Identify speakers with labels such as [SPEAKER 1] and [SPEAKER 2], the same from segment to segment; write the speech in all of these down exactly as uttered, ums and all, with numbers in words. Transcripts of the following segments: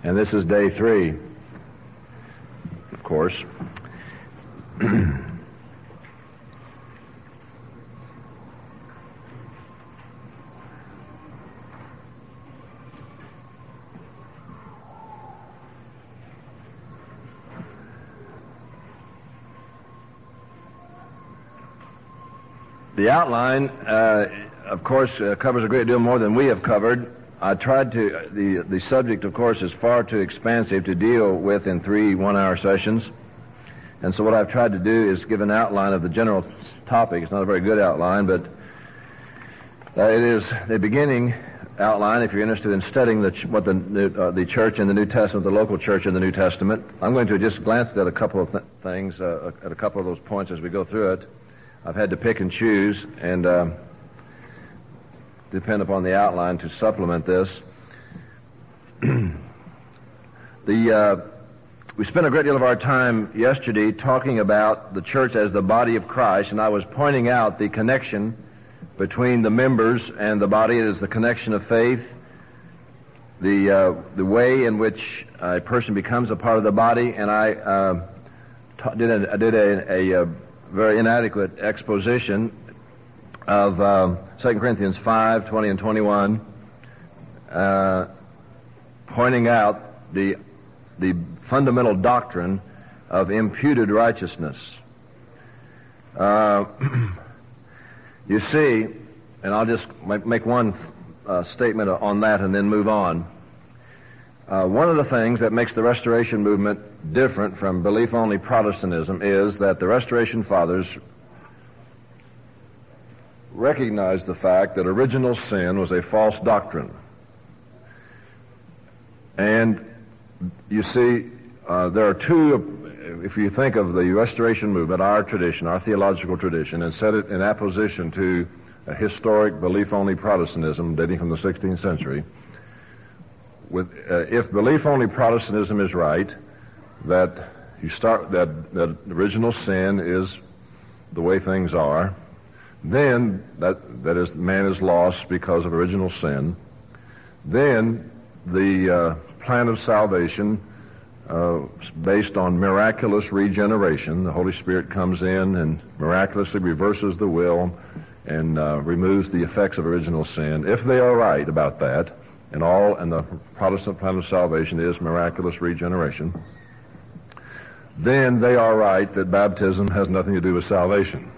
[SPEAKER 1] And this is day three, of course. The outline, uh, of course, uh, covers a great deal more than we have covered. I tried to, the, the subject, of course, is far too expansive to deal with in three one-hour sessions. And so what I've tried to do is give an outline of the general topic. It's not a very good outline, but uh, it is the beginning outline if you're interested in studying the ch- what the, uh, the church in the New Testament, the local church in the New Testament. I'm going to just glance at a couple of th- things, uh, at a couple of those points as we go through it. I've had to pick and choose and uh, depend upon the outline to supplement this. the uh, we spent a great deal of our time yesterday talking about the church as the body of Christ, and I was pointing out the connection between the members and the body. It is the connection of faith, the uh, the way in which a person becomes a part of the body, and I uh, ta- did a, I did a, a, a very inadequate exposition of uh, Second Corinthians five, twenty and twenty-one, uh, pointing out the the fundamental doctrine of imputed righteousness. Uh, you see, and I'll just make, make one uh, statement on that and then move on. Uh, one of the things that makes the Restoration movement different from belief-only Protestantism is that the Restoration Fathers recognized the fact that original sin was a false doctrine. And you see, uh, there are two, if you think of the Restoration movement, our tradition, our theological tradition, and set it in opposition to a historic belief-only Protestantism dating from the sixteenth century, with, uh, if belief-only Protestantism is right, that you start, that, that original sin is the way things are, then that, that is, man is lost because of original sin, then the uh, plan of salvation uh, based on miraculous regeneration, the Holy Spirit comes in and miraculously reverses the will and uh, removes the effects of original sin. If they are right about that, and all, and the Protestant plan of salvation is miraculous regeneration, then they are right that baptism has nothing to do with salvation.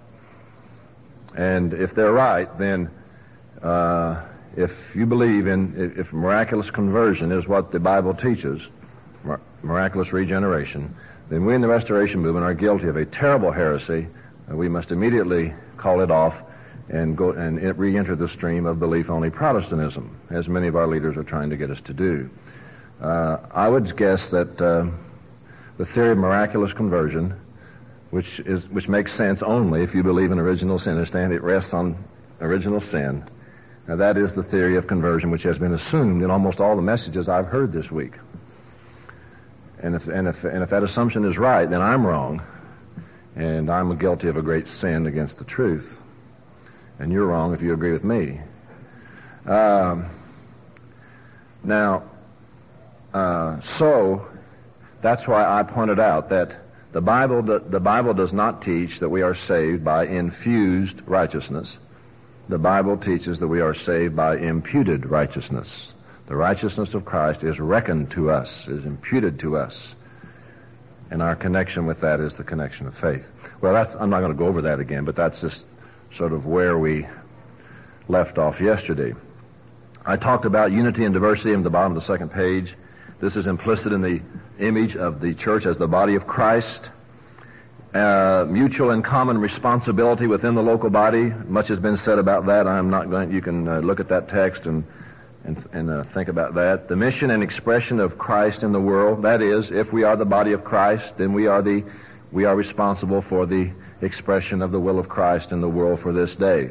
[SPEAKER 1] And if they're right, then uh, if you believe in, if miraculous conversion is what the Bible teaches, miraculous regeneration, then we in the Restoration movement are guilty of a terrible heresy, and we must immediately call it off and go and re-enter the stream of belief-only Protestantism, as many of our leaders are trying to get us to do. Uh, I would guess that uh, the theory of miraculous conversion, which is which makes sense only if you believe in original sin, understand it rests on original sin. Now that is the theory of conversion which has been assumed in almost all the messages I've heard this week. And if and if and if that assumption is right, then I'm wrong, and I'm guilty of a great sin against the truth. And you're wrong if you agree with me. Um, now, uh, so that's why I pointed out that the Bible, the, the Bible does not teach that we are saved by infused righteousness. The Bible teaches that we are saved by imputed righteousness. The righteousness of Christ is reckoned to us, is imputed to us. And our connection with that is the connection of faith. Well, that's, I'm not going to go over that again, but that's just sort of where we left off yesterday. I talked about unity and diversity in the bottom of the second page. This is implicit in the image of the church as the body of Christ. Uh, mutual and common responsibility within the local body. Much has been said about that. I'm not going, you can uh, look at that text and and, and uh, think about that. The mission and expression of Christ in the world. That is, if we are the body of Christ, then we are the we are responsible for the expression of the will of Christ in the world for this day.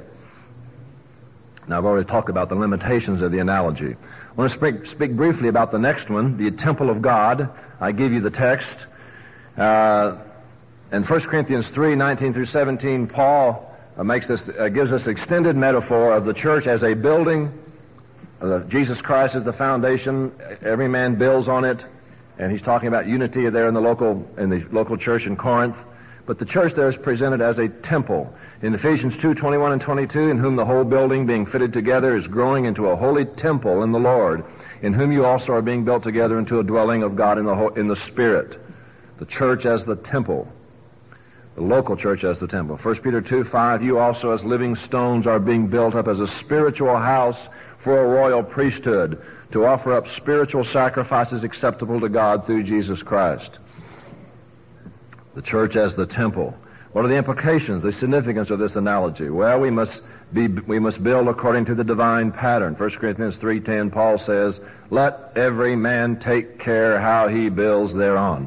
[SPEAKER 1] Now, I've already talked about the limitations of the analogy. I want to speak, speak briefly about the next one, the temple of God. I give you the text. Uh, in First Corinthians three, nineteen through seventeen, Paul uh, makes this, uh, gives us extended metaphor of the church as a building uh, Jesus Christ is the foundation. Every man builds on it. And he's talking about unity there in the local, in the local church in Corinth. But the church there is presented as a temple. In Ephesians two, twenty-one and twenty-two, in whom the whole building being fitted together is growing into a holy temple in the Lord, in whom you also are being built together into a dwelling of God in the, in the Spirit. The church as the temple. The local church as the temple. First Peter two, five, you also as living stones are being built up as a spiritual house for a royal priesthood, to offer up spiritual sacrifices acceptable to God through Jesus Christ. The church as the temple. What are the implications, the significance of this analogy? Well, we must be, we must build according to the divine pattern. First Corinthians three ten, Paul says, let every man take care how he builds thereon.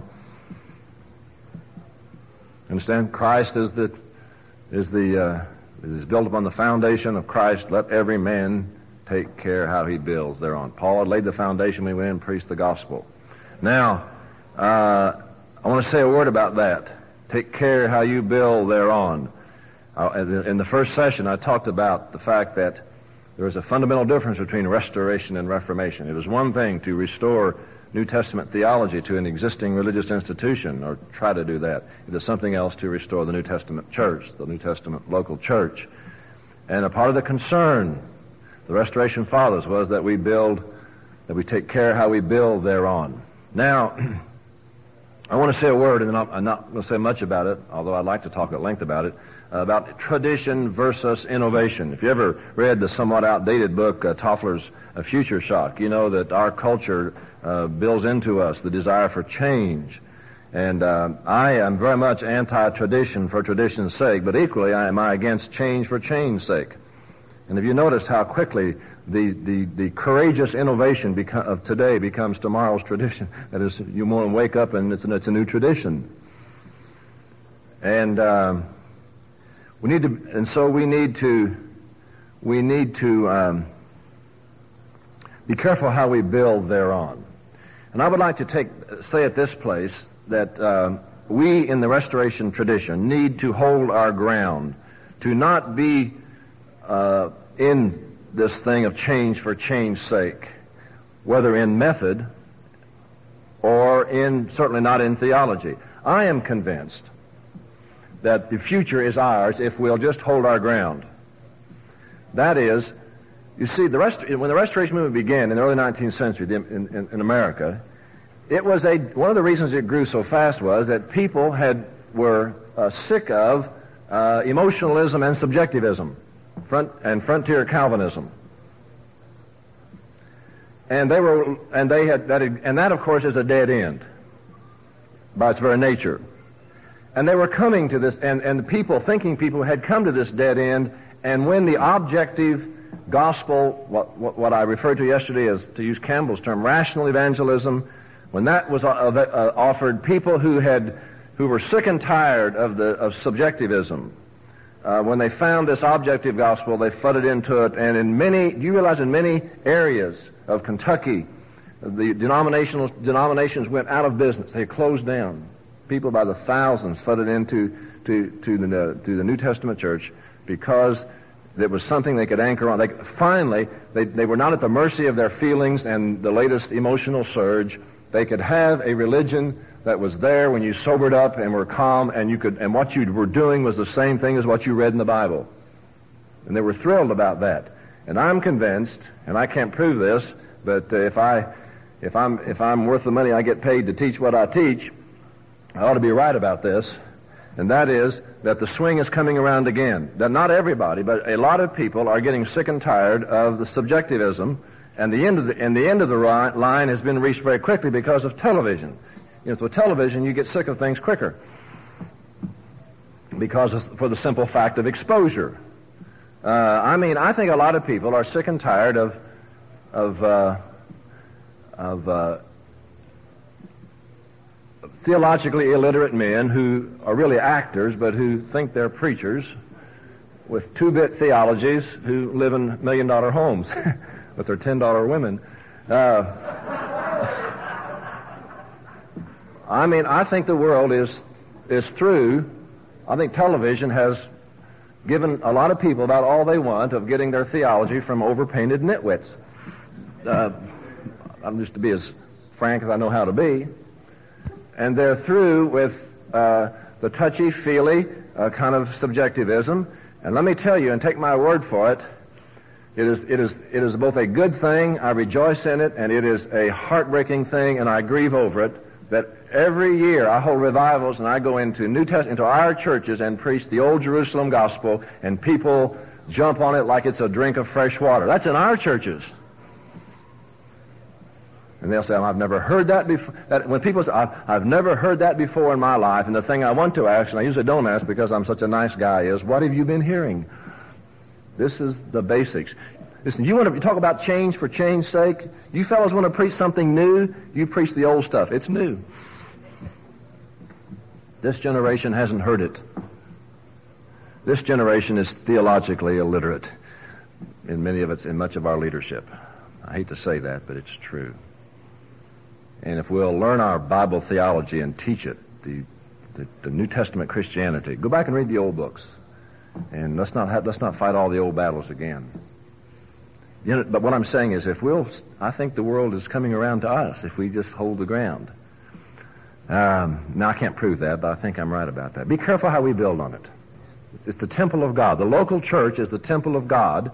[SPEAKER 1] Understand? Christ is the, is the, uh, is built upon the foundation of Christ. Let every man take care how he builds thereon. Paul had laid the foundation when he went and preached the gospel. Now, uh, I want to say a word about that. Take care how you build thereon. Uh, in the first session, I talked about the fact that there is a fundamental difference between restoration and reformation. It is one thing to restore New Testament theology to an existing religious institution, or try to do that. It is something else to restore the New Testament church, the New Testament local church. And a part of the concern the Restoration Fathers was that we build, that we take care how we build thereon. Now, I want to say a word, and I'm not going to say much about it, although I'd like to talk at length about it, uh, about tradition versus innovation. If you ever read the somewhat outdated book, uh, Toffler's uh, Future Shock, you know that our culture uh, builds into us the desire for change. And uh, I am very much anti-tradition for tradition's sake, but equally I am I against change for change's sake. And if you notice how quickly the, the, the courageous innovation beco- of today becomes tomorrow's tradition, that is, you want to wake up and it's, an, it's a new tradition. And um, we need to, and so we need to, we need to um, be careful how we build thereon. And I would like to take say at this place that uh, we in the Restoration tradition need to hold our ground, to not be Uh, in this thing of change for change's sake, whether in method or in, certainly not in theology. I am convinced that the future is ours if we'll just hold our ground. That is, you see, the rest, when the Restoration movement began in the early nineteenth century in, in, in America, it was a, one of the reasons it grew so fast was that people had, were uh, sick of uh, emotionalism and subjectivism. Front and frontier Calvinism, and they were, and they had that, and that of course is a dead end by its very nature. And they were coming to this, and and the people, thinking people, had come to this dead end. And when the objective gospel, what what, what I referred to yesterday as, to use Campbell's term, rational evangelism, when that was uh, uh, offered, people who had who were sick and tired of the of subjectivism. Uh, when they found this objective gospel, they flooded into it, and in many, do you realize in many areas of Kentucky, the denominational denominations went out of business. They closed down. People by the thousands flooded into to to the to the New Testament church because there was something they could anchor on. They finally they they were not at the mercy of their feelings and the latest emotional surge. They could have a religion that was there when you sobered up and were calm, and you could, and what you were doing was the same thing as what you read in the Bible. And they were thrilled about that. And I'm convinced, and I can't prove this, but uh, if I, if I'm, if I'm worth the money I get paid to teach what I teach, I ought to be right about this. And that is that the swing is coming around again. That not everybody, but a lot of people are getting sick and tired of the subjectivism, and the end of the, and the end of the ri- line has been reached very quickly because of television. You know, with television, you get sick of things quicker because of, for the simple fact of exposure. Uh, I mean, I think a lot of people are sick and tired of of uh, of uh, theologically illiterate men who are really actors, but who think they're preachers with two-bit theologies who live in million-dollar homes with their ten-dollar women. Uh, I mean, I think the world is is through. I think television has given a lot of people about all they want of getting their theology from overpainted nitwits. uh, I'm just to be as frank as I know how to be, and they're through with uh, the touchy-feely uh, kind of subjectivism. And let me tell you, and take my word for it, it is, it is, it is both a good thing, I rejoice in it, and it is a heartbreaking thing, and I grieve over it, that every year I hold revivals and I go into New Test- into our churches and preach the old Jerusalem gospel, and people jump on it like it's a drink of fresh water. That's in our churches. And they'll say, oh, I've never heard that before. That, when people say, I've, I've never heard that before in my life, and the thing I want to ask, and I usually don't ask because I'm such a nice guy, is, what have you been hearing? This is the basics. Listen, you want to talk about change for change's sake? You fellows want to preach something new? You preach the old stuff. It's new. This generation hasn't heard it. This generation is theologically illiterate in many of its, in much of our leadership. I hate to say that, but it's true. And if we'll learn our Bible theology and teach it, the, the, the New Testament Christianity, go back and read the old books, and let's not have, let's not fight all the old battles again. You know, but what I'm saying is, if we'll, I think the world is coming around to us if we just hold the ground. Um, now I can't prove that, but I think I'm right about that. Be careful how we build on it. It's the temple of God. The local church is the temple of God.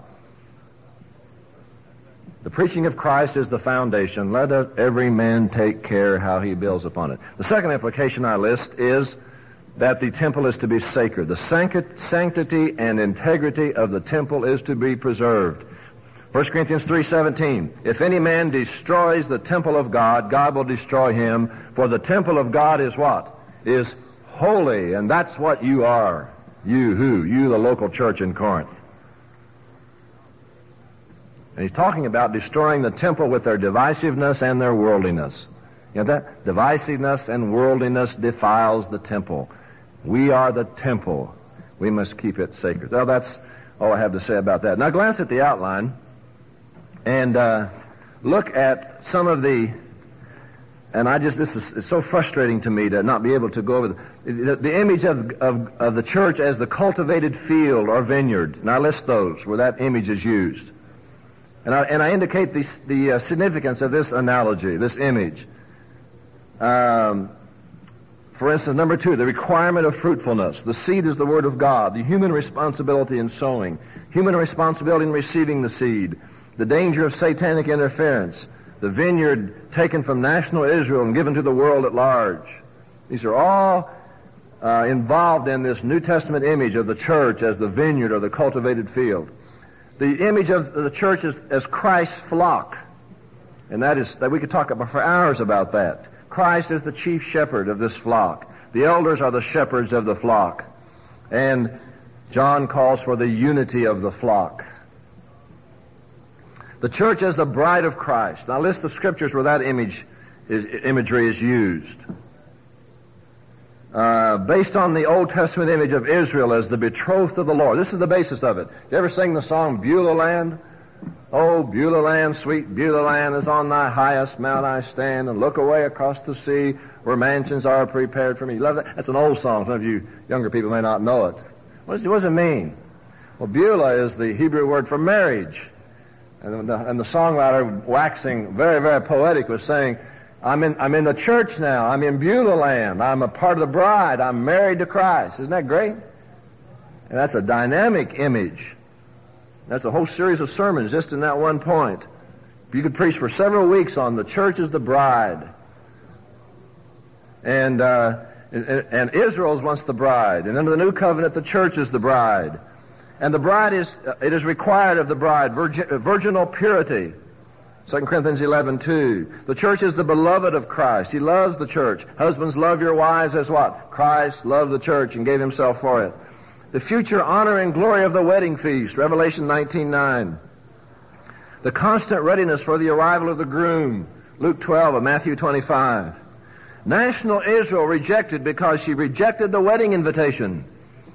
[SPEAKER 1] The preaching of Christ is the foundation. Let every man take care how he builds upon it. The second implication I list is that the temple is to be sacred. The sanctity and integrity of the temple is to be preserved. First Corinthians three seventeen, if any man destroys the temple of God, God will destroy him, for the temple of God is what? Is holy, and that's what you are. You who? You, the local church in Corinth. And he's talking about destroying the temple with their divisiveness and their worldliness. You know that? Divisiveness and worldliness defiles the temple. We are the temple. We must keep it sacred. Well, that's all I have to say about that. Now glance at the outline and uh, look at some of the, and I just, this is it's so frustrating to me to not be able to go over the, the, the image of, of, of the church as the cultivated field or vineyard. And I list those where that image is used. And I, and I indicate the, the uh, significance of this analogy, this image. Um, for instance, number two, the requirement of fruitfulness. The seed is the word of God. The human responsibility in sowing. Human responsibility in receiving the seed. The danger of satanic interference. The vineyard taken from national Israel and given to the world at large. These are all uh, involved in this New Testament image of the church as the vineyard or the cultivated field. The image of the church is as Christ's flock. And that is, that we could talk about for hours about that. Christ is the chief shepherd of this flock. The elders are the shepherds of the flock. And John calls for the unity of the flock. The church is the bride of Christ. Now list the scriptures where that image is, imagery is used. Uh, based on the Old Testament image of Israel as the betrothed of the Lord. This is the basis of it. You ever sing the song Beulah Land? Oh, Beulah Land, sweet Beulah Land, is on thy highest mount I stand, and look away across the sea where mansions are prepared for me. You love that? That's an old song. Some of you younger people may not know it. What does, what does it mean? Well, Beulah is the Hebrew word for marriage. And the, and the songwriter, waxing very, very poetic, was saying, I'm in, I'm in the church now. I'm in Beulah Land. I'm a part of the bride. I'm married to Christ. Isn't that great? And that's a dynamic image. That's a whole series of sermons just in that one point. You could preach for several weeks on the church as the bride. And, uh, and, and Israel is once the bride. And under the new covenant, the church is the bride. And the bride is, uh, it is required of the bride, virgin, virginal purity. Second Corinthians eleven two. The church is the beloved of Christ. He loves the church. Husbands, love your wives as what? Christ loved the church and gave himself for it. The future honor and glory of the wedding feast. Revelation nineteen nine. The constant readiness for the arrival of the groom. Luke twelve and Matthew twenty-five. National Israel rejected because she rejected the wedding invitation.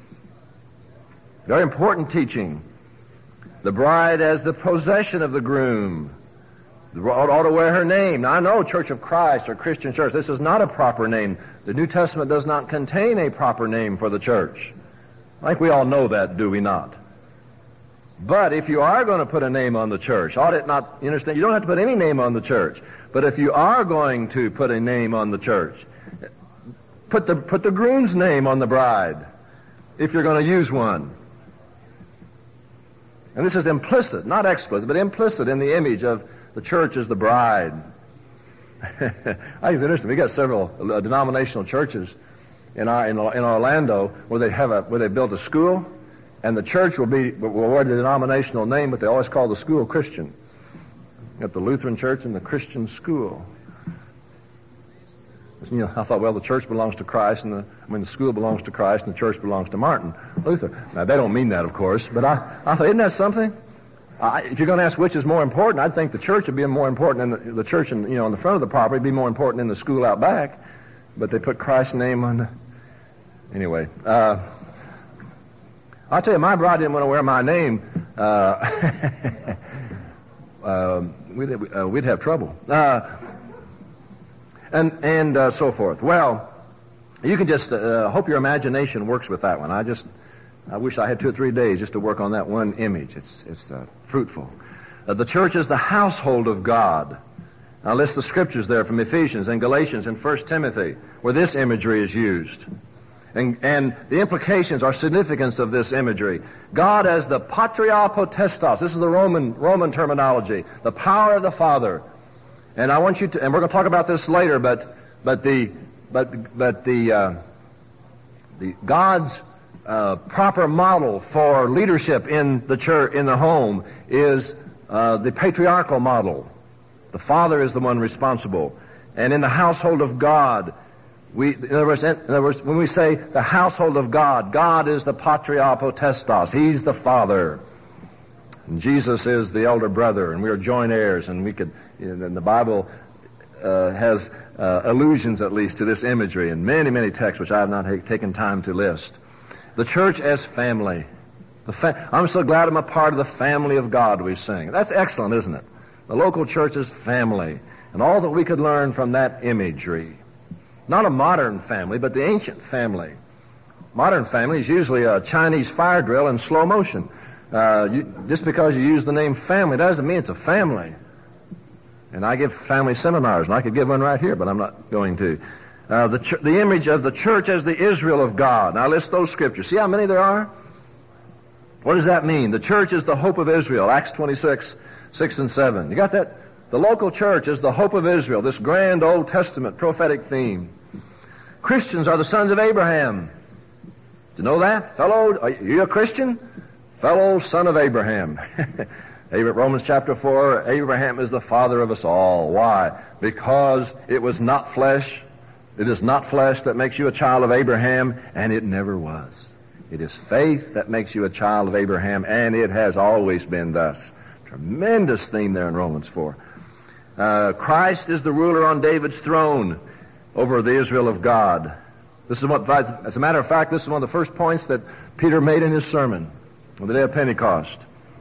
[SPEAKER 1] Very important teaching. The bride as the possession of the groom. Ought to wear her name. Now, I know Church of Christ or Christian Church. This is not a proper name. The New Testament does not contain a proper name for the church. I think we all know that, do we not? But if you are going to put a name on the church, ought it not, you understand, you don't have to put any name on the church. But if you are going to put a name on the church, put the, put the groom's name on the bride, if you're going to use one. And this is implicit, not explicit, but implicit in the image of the church as the bride. I think it's interesting. We got several uh, denominational churches in our, in, in Orlando where they have a, where they built a school, and the church will be, will wear the denominational name, but they always call the school Christian. You got the Lutheran church and the Christian school. You know, I thought, well, the church belongs to Christ, and the, I mean, the school belongs to Christ, and the church belongs to Martin Luther. Now, they don't mean that, of course, but I, I thought, isn't that something? I, if you're going to ask which is more important, I'd think the church would be more important, and the, the church, in, you know, on the front of the property would be more important than the school out back. But they put Christ's name on the... Anyway, uh, I'll tell you, my bride didn't want to wear my name. Uh, uh, we'd, uh, we'd have trouble. Uh, and and uh, so forth. Well, you can just uh, hope your imagination works with that one. I just, I wish I had two or three days just to work on that one image. It's it's uh, fruitful. Uh, the church is the household of God. Now list the scriptures there from Ephesians and Galatians and First Timothy where this imagery is used. And, and the implications or significance of this imagery. God as the patria potestas. This is the Roman Roman terminology. The power of the Father. And I want you to, and we're going to talk about this later, but but the but but the uh, the God's uh, proper model for leadership in the church, in the home, is uh, the patriarchal model. The father is the one responsible, and in the household of God, we in other words, in other words, when we say the household of God, God is the patria potestas. He's the father. And Jesus is the elder brother, and we are joint heirs, and we could, and the Bible uh, has uh, allusions, at least, to this imagery in many, many texts, which I have not ha- taken time to list. The church as family. The fa- I'm so glad I'm a part of the family of God, we sing. That's excellent, isn't it? The local church is family, and all that we could learn from that imagery. Not a modern family, but the ancient family. Modern family is usually a Chinese fire drill in slow motion. Uh, you, just because you use the name family doesn't mean it's a family. And I give family seminars, and I could give one right here, but I'm not going to. Uh, the, ch- the image of the church as the Israel of God. Now list those scriptures. See how many there are? What does that mean? The church is the hope of Israel. Acts twenty-six, six and seven. You got that? The local church is the hope of Israel. This grand Old Testament prophetic theme. Christians are the sons of Abraham. Do you know that? Fellow, are you a Christian? Fellow son of Abraham. Romans chapter four, Abraham is the father of us all. Why? Because it was not flesh. It is not flesh that makes you a child of Abraham, and it never was. It is faith that makes you a child of Abraham, and it has always been thus. Tremendous theme there in Romans four. Uh, Christ is the ruler on David's throne over the Israel of God. This is what, as a matter of fact, this is one of the first points that Peter made in his sermon on the day of Pentecost.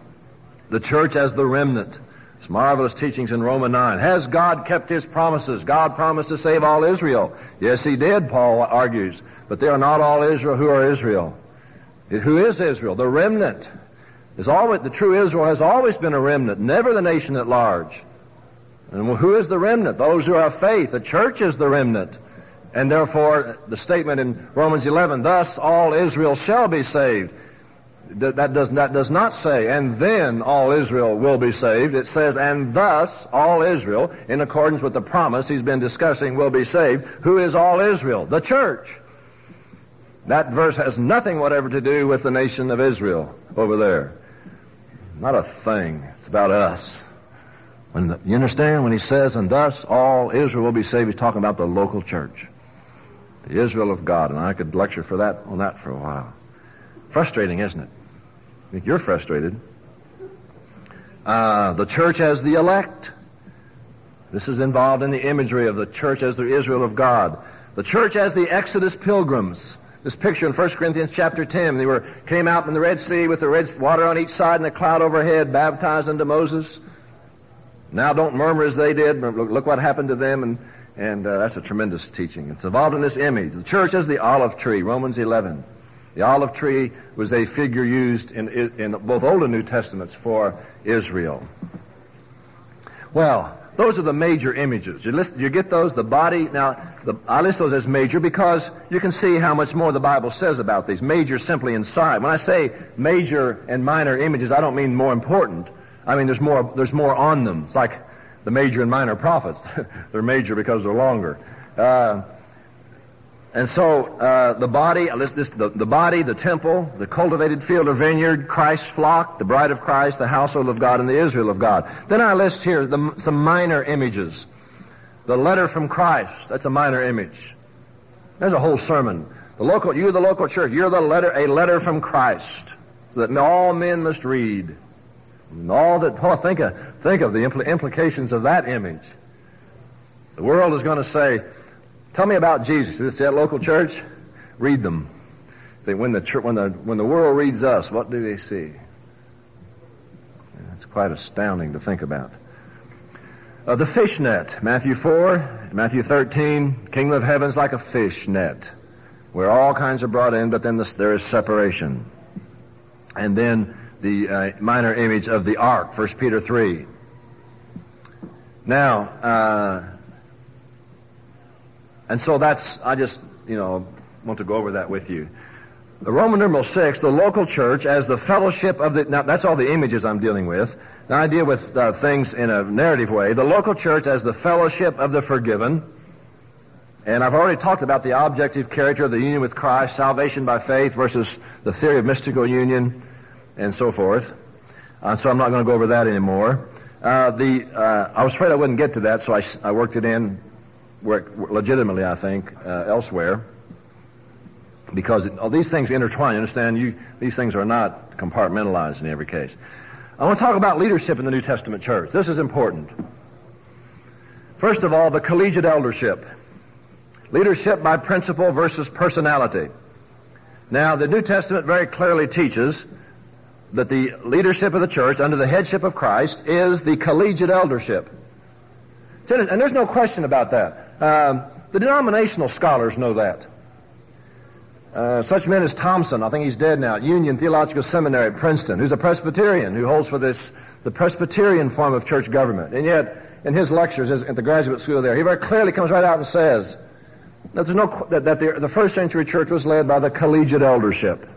[SPEAKER 1] The church as the remnant. It's marvelous teachings in Romans nine. Has God kept His promises? God promised to save all Israel. Yes, He did, Paul argues. But they are not all Israel who are Israel. Who is Israel? The remnant. Is always, the true Israel has always been a remnant, never the nation at large. And who is the remnant? Those who are of faith. The church is the remnant. And therefore, the statement in Romans eleven, thus all Israel shall be saved. That does, that does not say, and then all Israel will be saved. It says, and thus all Israel, in accordance with the promise he's been discussing, will be saved. Who is all Israel? The church. That verse has nothing whatever to do with the nation of Israel over there. Not a thing. It's about us. When the, you understand? When he says, and thus all Israel will be saved, he's talking about the local church. The Israel of God. And I could lecture for that on that for a while. Frustrating, isn't it? I think you're frustrated. Uh, the church as the elect. This is involved in the imagery of the church as the Israel of God. The church as the Exodus pilgrims. This picture in First Corinthians chapter ten, they were came out in the Red Sea with the red water on each side and a cloud overhead, baptized unto Moses. Now don't murmur as they did. Look, look what happened to them, and and uh, that's a tremendous teaching. It's involved in this image. The church as the olive tree, Romans eleven. The olive tree was a figure used in, in both Old and New Testaments for Israel. Well, those are the major images. You, list, you get those? The body. Now, the, I list those as major because you can see how much more the Bible says about these. Major simply inside. When I say major and minor images, I don't mean more important. I mean there's more. There's more on them. It's like the major and minor prophets. They're major because they're longer. Uh, and so uh, the body. I list this: the, the body, the temple, the cultivated field or vineyard, Christ's flock, the bride of Christ, the household of God, and the Israel of God. Then I list here the, some minor images. The letter from Christ, that's a minor image. There's a whole sermon. The local, you, the local church, you're the letter, a letter from Christ, so that all men must read. And all that, oh, think of, think of the impl- implications of that image. The world is going to say, tell me about Jesus. Is that local church? Read them. They, when the when the when the world reads us, what do they see? It's quite astounding to think about. Uh, the fish net, Matthew four, Matthew thirteen, kingdom of heaven's like a fish net, where all kinds are brought in, but then this, there is separation. And then the uh, minor image of the ark, First Peter three. Now, uh, and so that's, I just, you know, want to go over that with you. The Roman numeral six, the local church as the fellowship of the, now that's all the images I'm dealing with. Now I deal with uh, things in a narrative way. The local church as the fellowship of the forgiven. And I've already talked about the objective character of the union with Christ, salvation by faith versus the theory of mystical union and so forth. Uh, so I'm not going to go over that anymore. Uh, the, uh, I was afraid I wouldn't get to that, so I, I worked it in work, legitimately, I think, uh, elsewhere. Because it, all these things intertwine. You understand? You, these things are not compartmentalized in every case. I want to talk about leadership in the New Testament church. This is important. First of all, the collegiate eldership. Leadership by principle versus personality. Now, the New Testament very clearly teaches that the leadership of the church under the headship of Christ is the collegiate eldership. And there's no question about that. Um, the denominational scholars know that. Uh, such men as Thompson, I think he's dead now, at Union Theological Seminary at Princeton, who's a Presbyterian, who holds for this, the Presbyterian form of church government. And yet, in his lectures at the graduate school there, he very clearly comes right out and says that, there's no, that, that the, the first century church was led by the collegiate eldership.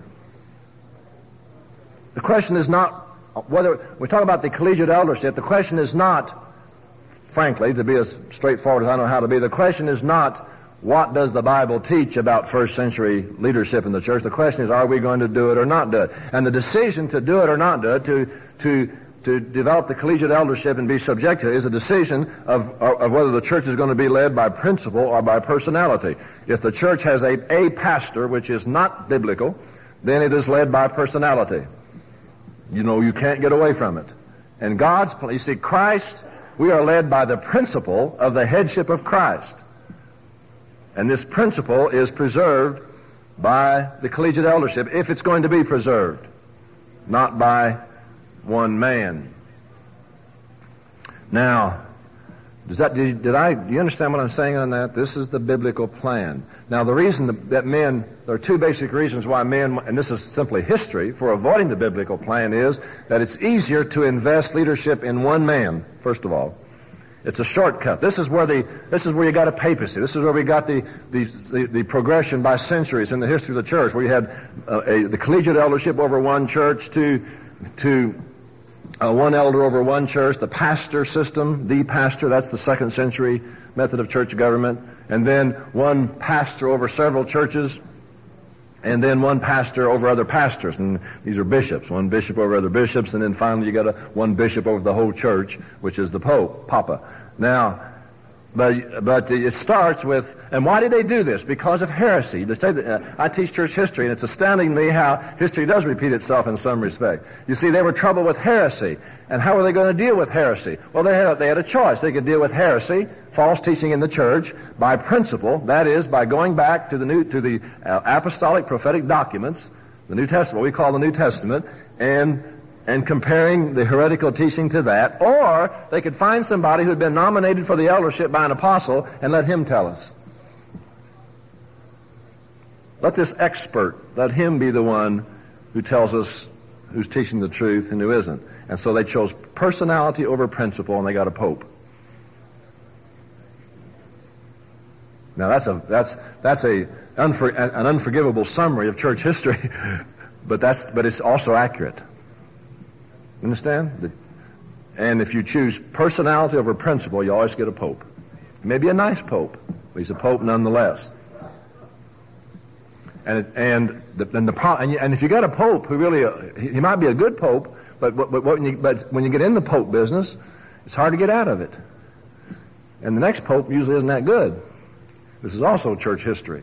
[SPEAKER 1] The question is not whether, we talk about the collegiate eldership, the question is not, frankly, to be as straightforward as I know how to be, the question is not, what does the Bible teach about first century leadership in the church? The question is, are we going to do it or not do it? And the decision to do it or not do it, to to to develop the collegiate eldership and be subject to it, is a decision of, of whether the church is going to be led by principle or by personality. If the church has a, a pastor, which is not biblical, then it is led by personality. You know, you can't get away from it. And God's, you see, Christ, we are led by the principle of the headship of Christ. And this principle is preserved by the collegiate eldership, if it's going to be preserved, not by one man. Now, does that, did, did I, do you understand what I'm saying on that? This is the biblical plan. Now, the reason that men, there are two basic reasons why men, and this is simply history, for avoiding the biblical plan is that it's easier to invest leadership in one man, first of all. It's a shortcut. This is where the this is where you got a papacy. This is where we got the the, the, the progression by centuries in the history of the church, where you had uh, a, the collegiate eldership over one church, to to uh, one elder over one church, the pastor system, the pastor. That's the second century method of church government, and then one pastor over several churches, and then one pastor over other pastors, and these are bishops, one bishop over other bishops, and then finally you got a one bishop over the whole church, which is the Pope, Papa. Now, but but it starts with, and why did they do this? Because of heresy. I teach church history, and it's astounding to me how history does repeat itself in some respect. You see, they were troubled with heresy, and how were they going to deal with heresy? Well, they had a, they had a choice. They could deal with heresy, false teaching in the church, by principle, that is, by going back to the new to the uh, apostolic prophetic documents, the New Testament, what we call the New Testament, and and comparing the heretical teaching to that, or they could find somebody who had been nominated for the eldership by an apostle and let him tell us. Let this expert, let him be the one who tells us who's teaching the truth and who isn't. And so they chose personality over principle, and they got a pope. Now that's a that's that's a unfor, an unforgivable summary of church history, but that's but it's also accurate. Understand? And if you choose personality over principle, you always get a pope. Maybe a nice pope, but he's a pope nonetheless. And and the, and, the, and, you, and if you got a pope who really uh, he, he might be a good pope, but but, but, when you, but when you get in the pope business, it's hard to get out of it. And the next pope usually isn't that good. This is also church history.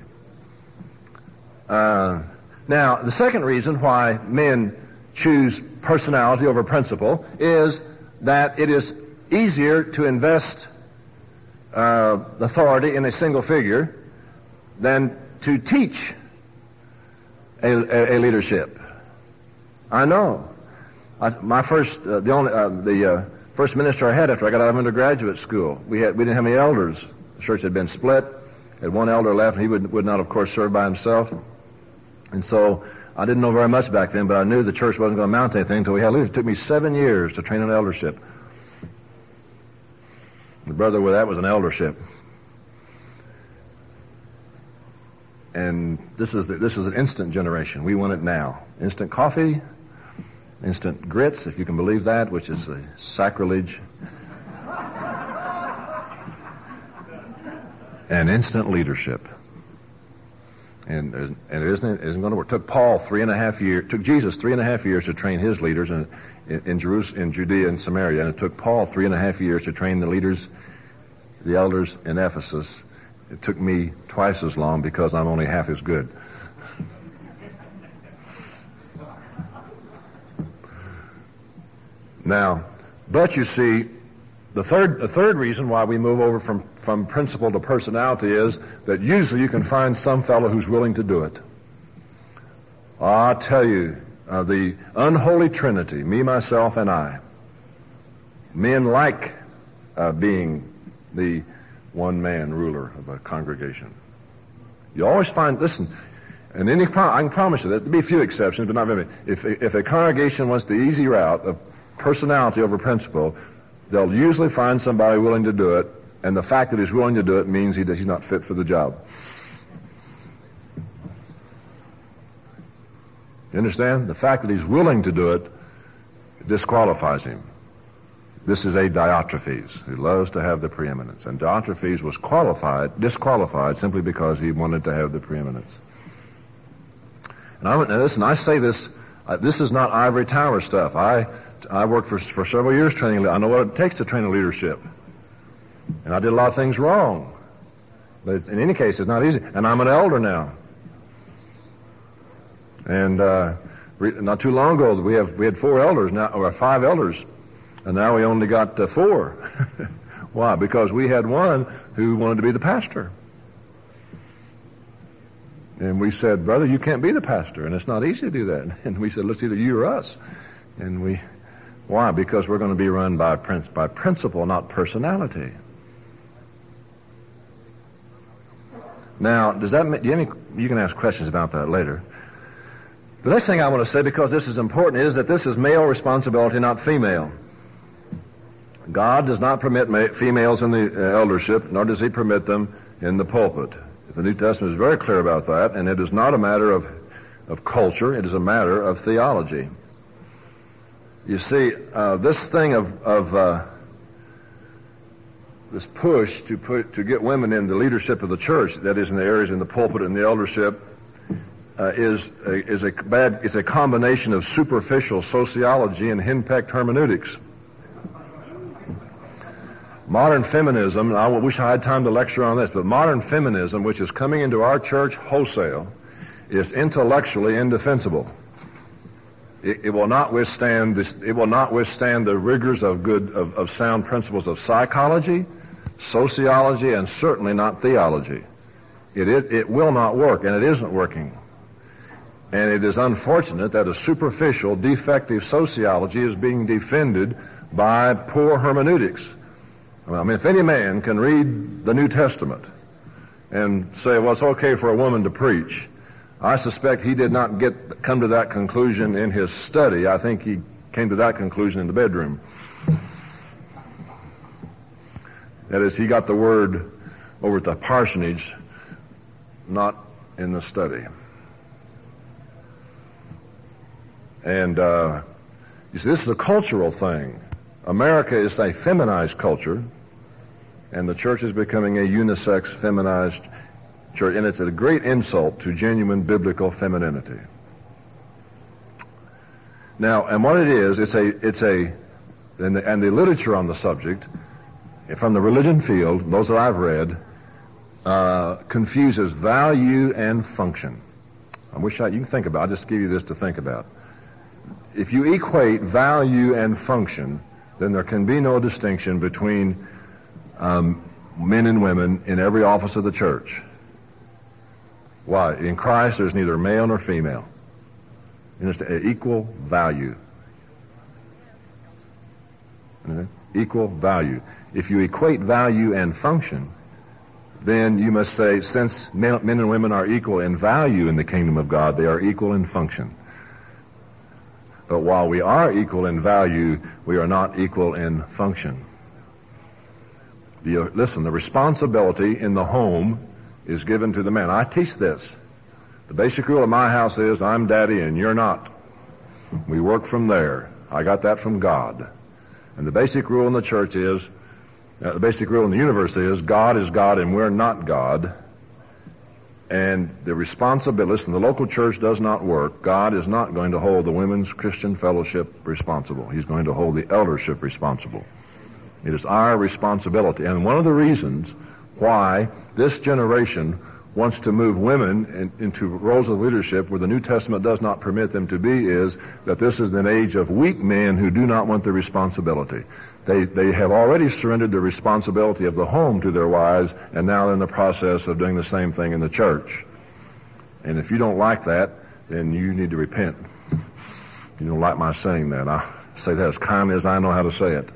[SPEAKER 1] Uh, now, the second reason why men choose personality over principle is that it is easier to invest uh, authority in a single figure than to teach a, a, a leadership. I know. I, my first, uh, the only, uh, the uh, first minister I had after I got out of undergraduate school, we had we didn't have any elders. The church had been split. Had one elder left, and he would, would not, of course, serve by himself. And so I didn't know very much back then, but I knew the church wasn't going to amount to anything until we had leaders. It took me seven years to train an eldership. The brother with that was an eldership. And this is the, this is an instant generation. We want it now. Instant coffee, instant grits, if you can believe that, which is a sacrilege. And instant leadership. And, and it isn't, it isn't going to work. It took Paul three and a half years, took Jesus three and a half years to train his leaders in, in, in Jerusalem, in Judea and Samaria. And it took Paul three and a half years to train the leaders, the elders in Ephesus. It took me twice as long because I'm only half as good. Now, but you see, The third, the third reason why we move over from, from principle to personality is that usually you can find some fellow who's willing to do it. I'll tell you, uh, the unholy trinity, me, myself, and I, men like uh, being the one-man ruler of a congregation. You always find, listen, and any, I can promise you that there'll be a few exceptions, but not very many. If, if a congregation wants the easy route of personality over principle, they'll usually find somebody willing to do it, and the fact that he's willing to do it means he does, he's not fit for the job. You understand? The fact that he's willing to do it disqualifies him. This is a Diotrephes who loves to have the preeminence, and Diotrephes was qualified, disqualified simply because he wanted to have the preeminence. And I now listen, I say this, uh, this is not ivory tower stuff. I I worked for for several years training. I know what it takes to train a leadership. And I did a lot of things wrong. But in any case, it's not easy. And I'm an elder now. And uh, re- not too long ago, we have we had four elders now, or five elders, and now we only got uh, four. Why? Because we had one who wanted to be the pastor. And we said, brother, you can't be the pastor, and it's not easy to do that. And we said, let's either you or us. And we, why? Because we're going to be run by prince, by principle, not personality. Now, does that mean, do you, have any, you can ask questions about that later. The next thing I want to say, because this is important, is that this is male responsibility, not female. God does not permit ma- females in the uh, eldership, nor does he permit them in the pulpit. The New Testament is very clear about that, and it is not a matter of, of culture, it is a matter of theology. You see, uh, this thing of, of uh, this push to put to get women in the leadership of the church, that is in the areas in the pulpit and the eldership, uh, is a, is a bad is a combination of superficial sociology and henpecked hermeneutics. Modern feminism, I wish I had time to lecture on this, but modern feminism, which is coming into our church wholesale, is intellectually indefensible. It, it will not withstand this, it will not withstand the rigors of good of, of sound principles of psychology, sociology, and certainly not theology. It, it it will not work, and it isn't working. And it is unfortunate that a superficial, defective sociology is being defended by poor hermeneutics. I mean, if any man can read the New Testament and say, well, it's okay for a woman to preach, I suspect he did not get come to that conclusion in his study. I think he came to that conclusion in the bedroom. That is, he got the word over at the parsonage, not in the study. And uh, you see, this is a cultural thing. America is a feminized culture, and the church is becoming a unisex, feminized church, and it's a great insult to genuine biblical femininity. Now, and what it is, it's a, it's a, and the, and the literature on the subject, from the religion field, those that I've read, uh, confuses value and function. I wish I, you can think about it. I'll just give you this to think about. If you equate value and function, then there can be no distinction between um, men and women in every office of the church. Why? In Christ, there's neither male nor female. You understand? Equal value. Okay? Equal value. If you equate value and function, then you must say, since men, men and women are equal in value in the kingdom of God, they are equal in function. But while we are equal in value, we are not equal in function. The, uh, listen, the responsibility in the home is given to the man. I teach this. The basic rule of my house is, I'm daddy and you're not. We work from there. I got that from God. And the basic rule in the church is, uh, the basic rule in the universe is, God is God and we're not God. And the responsibility, listen, the local church does not work. God is not going to hold the Women's Christian Fellowship responsible. He's going to hold the eldership responsible. It is our responsibility. And one of the reasons why this generation wants to move women in, into roles of leadership where the New Testament does not permit them to be is that this is an age of weak men who do not want the responsibility. They, they have already surrendered the responsibility of the home to their wives, and now they're in the process of doing the same thing in the church. And if you don't like that, then you need to repent. You don't like my saying that. I say that as kindly as I know how to say it.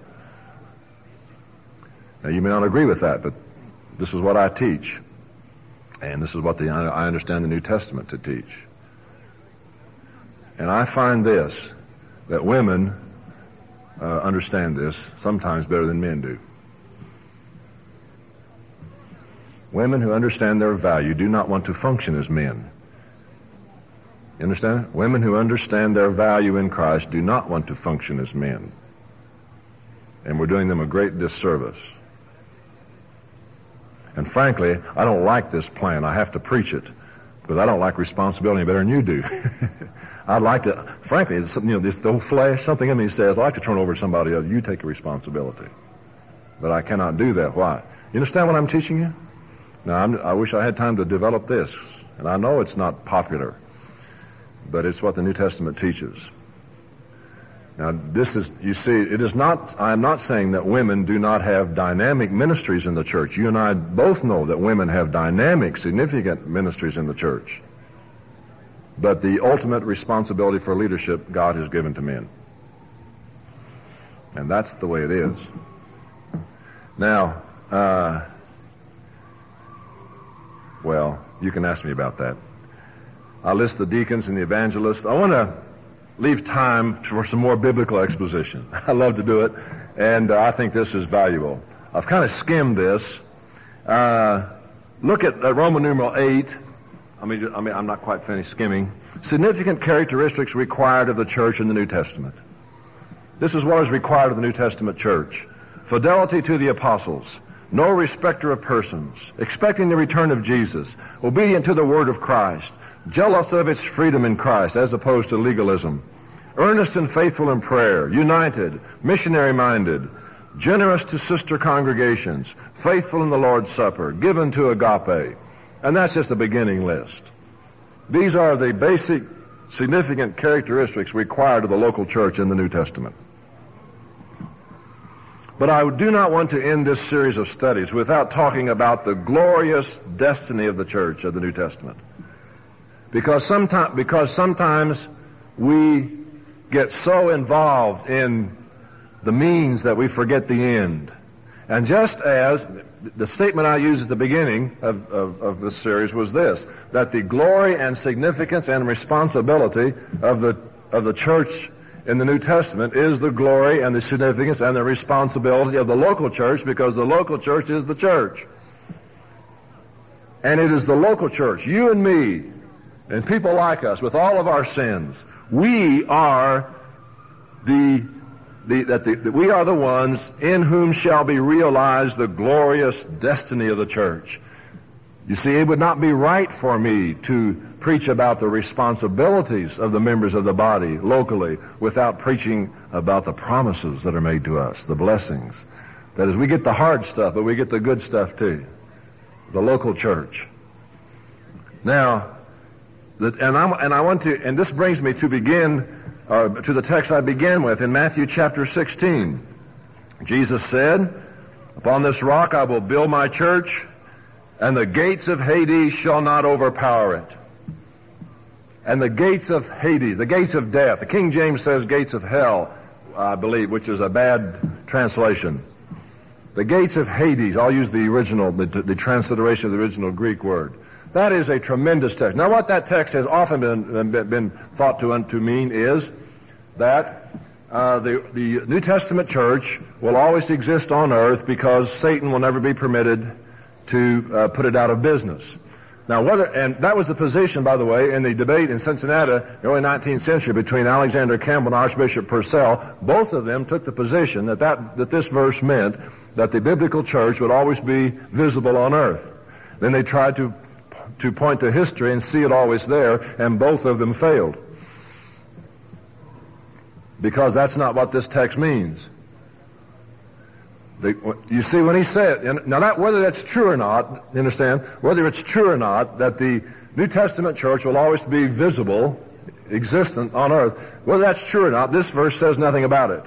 [SPEAKER 1] Now, you may not agree with that, but this is what I teach. And this is what the, I understand the New Testament to teach. And I find this, that women uh, understand this sometimes better than men do. Women who understand their value do not want to function as men. You understand? Women who understand their value in Christ do not want to function as men. And we're doing them a great disservice. And frankly, I don't like this plan. I have to preach it because I don't like responsibility better than you do. I'd like to, frankly, it's, you know, this old flesh, something in me says, I'd like to turn over to somebody else. You take a responsibility. But I cannot do that. Why? You understand what I'm teaching you? Now, I'm, I wish I had time to develop this. And I know it's not popular, but it's what the New Testament teaches. Now, this is, you see, it is not, I'm not saying that women do not have dynamic ministries in the church. You and I both know that women have dynamic, significant ministries in the church. But the ultimate responsibility for leadership, God has given to men. And that's the way it is. Now, uh, well, you can ask me about that. I'll list the deacons and the evangelists. I want to leave time for some more biblical exposition. I love to do it, and uh, I think this is valuable. I've kind of skimmed this. Uh, look at uh, Roman numeral eight. I mean, I mean, I'm not quite finished skimming. Significant characteristics required of the church in the New Testament. This is what is required of the New Testament church. Fidelity to the apostles, no respecter of persons, expecting the return of Jesus, obedient to the word of Christ, jealous of its freedom in Christ as opposed to legalism, earnest and faithful in prayer, united, missionary-minded, generous to sister congregations, faithful in the Lord's Supper, given to agape. And that's just a beginning list. These are the basic, significant characteristics required of the local church in the New Testament. But I do not want to end this series of studies without talking about the glorious destiny of the church of the New Testament. Because sometimes, because sometimes we get so involved in the means that we forget the end. And just as the statement I used at the beginning of, of, of this series was this, that the glory and significance and responsibility of the, of the church in the New Testament is the glory and the significance and the responsibility of the local church, because the local church is the church. And it is the local church, you and me, and people like us, with all of our sins, we are the, the, that the, that we are the ones in whom shall be realized the glorious destiny of the church. You see, it would not be right for me to preach about the responsibilities of the members of the body locally without preaching about the promises that are made to us, the blessings. That is, we get the hard stuff, but we get the good stuff too. The local church. Now, the, and, I'm, and I want to, and this brings me to begin, uh, to the text I began with in Matthew chapter sixteen. Jesus said, "Upon this rock I will build my church, and the gates of Hades shall not overpower it." And the gates of Hades, the gates of death. The King James says gates of hell, I believe, which is a bad translation. The gates of Hades, I'll use the original, the, the transliteration of the original Greek word. That is a tremendous text. Now what that text has often been, been, been thought to, to mean is that uh, the, the New Testament church will always exist on earth because Satan will never be permitted to uh, put it out of business. Now, whether, and that was the position, by the way, in the debate in Cincinnati in the early nineteenth century between Alexander Campbell and Archbishop Purcell. Both of them took the position that, that, that this verse meant that the biblical church would always be visible on earth. Then they tried to, to point to history and see it always there, and both of them failed. Because that's not what this text means. They, you see, when he said, and now that, whether that's true or not, you understand, whether it's true or not that the New Testament church will always be visible, existent on earth, whether that's true or not, this verse says nothing about it.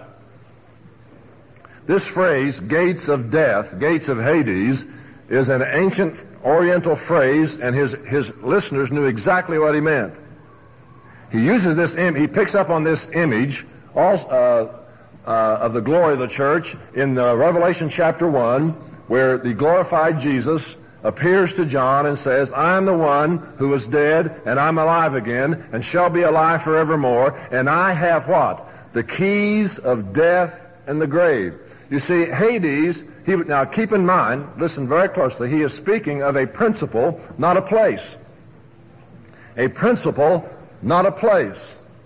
[SPEAKER 1] This phrase, gates of death, gates of Hades, is an ancient Oriental phrase, and his, his listeners knew exactly what he meant. He uses this, im- he picks up on this image, also, uh, Uh, of the glory of the church in uh, Revelation chapter one, where the glorified Jesus appears to John and says, "I am the one who was dead, and I'm alive again, and shall be alive forevermore, and I have" what? "The keys of death and the grave." You see, Hades, he, now keep in mind, listen very closely, he is speaking of a principle, not a place. A principle, not a place.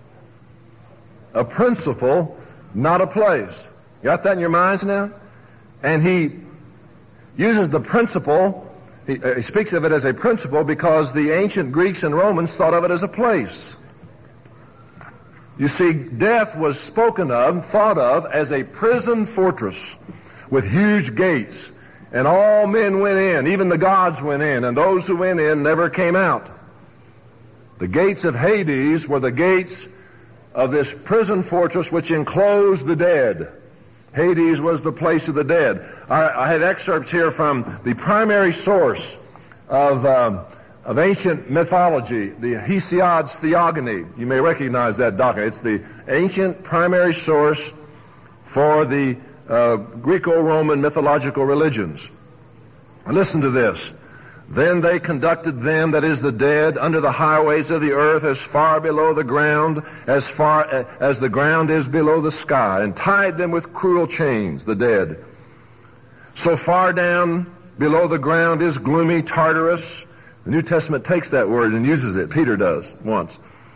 [SPEAKER 1] A principle, not a place. You got that in your minds now? And he uses the principle, he, uh, he speaks of it as a principle because the ancient Greeks and Romans thought of it as a place. You see, death was spoken of, thought of, as a prison fortress with huge gates. And all men went in, even the gods went in, and those who went in never came out. The gates of Hades were the gates of this prison fortress which enclosed the dead. Hades was the place of the dead. I, I had excerpts here from the primary source of, um, of ancient mythology, the Hesiod's Theogony. You may recognize that document. It's the ancient primary source for the uh, Greco-Roman mythological religions. And listen to this. "Then they conducted them, that is the dead, under the highways of the earth, as far below the ground, as far as the ground is below the sky, and tied them with cruel chains, the dead. So far down below the ground is gloomy Tartarus." The New Testament takes that word and uses it. Peter does, once.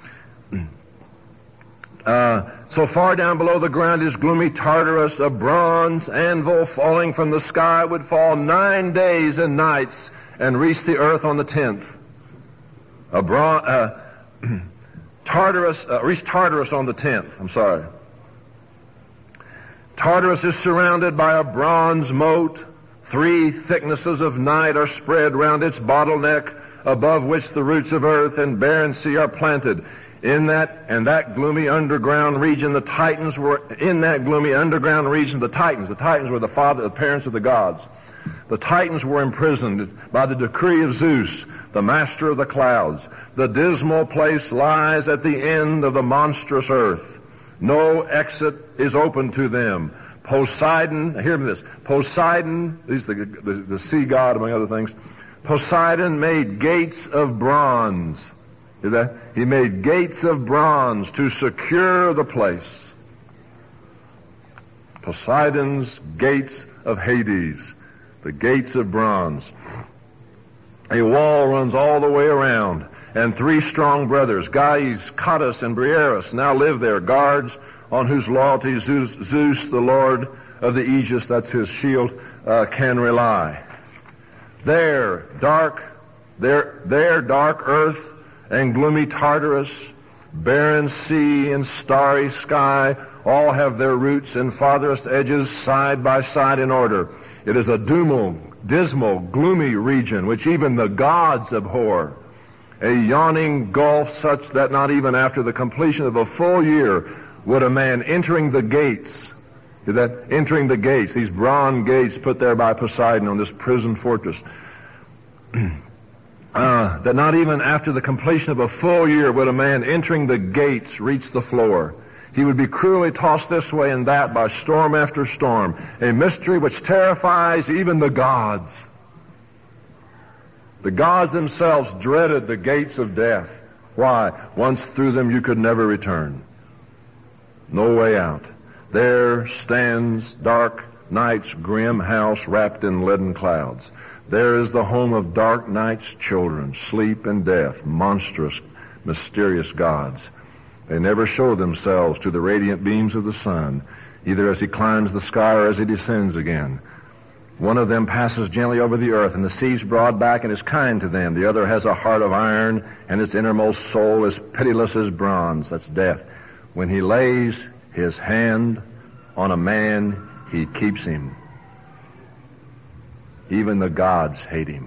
[SPEAKER 1] Uh, so far down below the ground is gloomy Tartarus, a bronze anvil falling from the sky would fall nine days and nights and reach the earth on the tenth. A bron- uh, Tartarus, uh, reach Tartarus on the tenth, I'm sorry. Tartarus is surrounded by a bronze moat. Three thicknesses of night are spread round its bottleneck, above which the roots of earth and barren sea are planted. In that, and that gloomy underground region, the Titans were, in that gloomy underground region, the Titans, the Titans were the father, the parents of the gods. The Titans were imprisoned by the decree of Zeus, the master of the clouds. The dismal place lies at the end of the monstrous earth. No exit is open to them. Poseidon, hear me this, Poseidon, he's the, the, the sea god among other things. Poseidon made gates of bronze. Hear that? He made gates of bronze to secure the place. Poseidon's gates of Hades, the gates of bronze. A wall runs all the way around, and three strong brothers, Gaius, Cottus, and Briareus, now live there, guards on whose loyalty Zeus, Zeus, the Lord of the Aegis, that's his shield, uh, can rely. There, dark, there, there, dark earth and gloomy Tartarus, barren sea and starry sky, all have their roots and farthest edges side by side in order. It is a dismal, dismal, gloomy region which even the gods abhor. A yawning gulf such that not even after the completion of a full year would a man entering the gates, that entering the gates, these bronze gates put there by Poseidon on this prison fortress, uh, that not even after the completion of a full year would a man entering the gates reach the floor. He would be cruelly tossed this way and that by storm after storm, a mystery which terrifies even the gods. The gods themselves dreaded the gates of death. Why? Once through them you could never return. No way out. There stands dark night's grim house wrapped in leaden clouds. There is the home of dark night's children, sleep and death, monstrous, mysterious gods. They never show themselves to the radiant beams of the sun, either as he climbs the sky or as he descends again. One of them passes gently over the earth, and the sea's broad back and is kind to them. The other has a heart of iron, and its innermost soul is pitiless as bronze. That's death. When he lays his hand on a man, he keeps him. Even the gods hate him.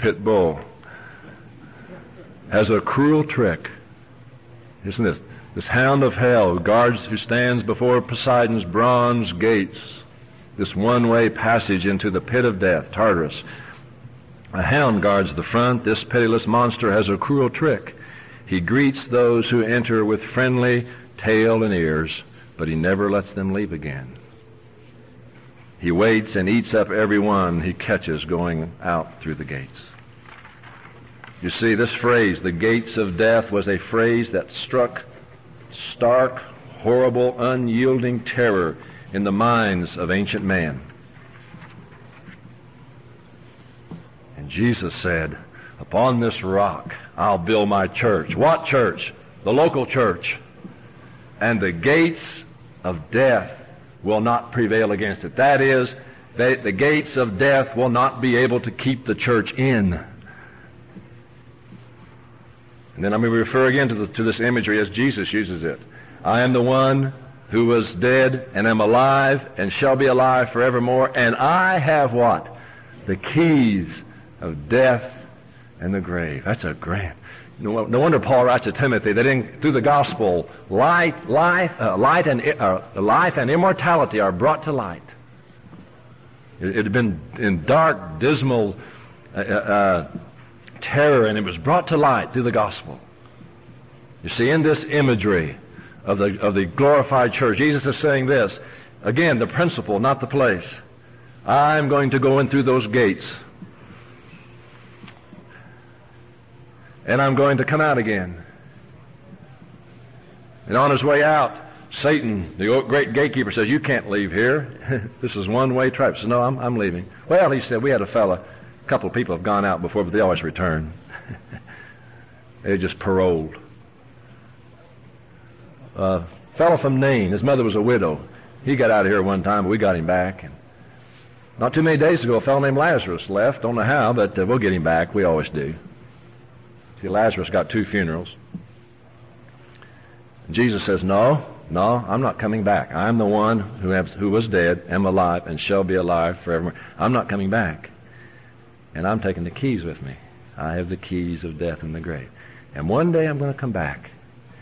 [SPEAKER 1] pit bull, has a cruel trick. Isn't this? This hound of hell guards who stands before Poseidon's bronze gates, this one-way passage into the pit of death, Tartarus. A hound guards the front. This pitiless monster has a cruel trick. He greets those who enter with friendly tail and ears, but he never lets them leave again. He waits and eats up every one he catches going out through the gates. You see, this phrase, the gates of death, was a phrase that struck stark, horrible, unyielding terror in the minds of ancient man. And Jesus said, upon this rock I'll build my church. What church? The local church. And the gates of death will not prevail against it. That is, they, the gates of death will not be able to keep the church in. And then I'm going to refer again to, the, to this imagery as Jesus uses it. I am the one who was dead and am alive and shall be alive forevermore, and I have what? The keys of death and the grave. That's a grand. No, no wonder Paul writes to Timothy that in, through the gospel, light, life, uh, light and uh, life and immortality are brought to light. It, it had been in dark, dismal uh, uh, terror, and it was brought to light through the gospel. You see, in this imagery of the of the glorified church, Jesus is saying this again: the principle, not the place. I'm going to go in through those gates. And I'm going to come out again. And on his way out, Satan, the great gatekeeper, says, you can't leave here. This is one-way traffic. He says, no, I'm, I'm leaving. Well, he said, we had a fella, a couple of people have gone out before, but they always return. They're just paroled. A uh, fellow from Nain, his mother was a widow. He got out of here one time, but we got him back. And not too many days ago, a fellow named Lazarus left. Don't know how, but uh, we'll get him back. We always do. See, Lazarus got two funerals. Jesus says, no, no, I'm not coming back. I'm the one who, have, who was dead, am alive, and shall be alive forever. I'm not coming back. And I'm taking the keys with me. I have the keys of death and the grave. And one day I'm going to come back.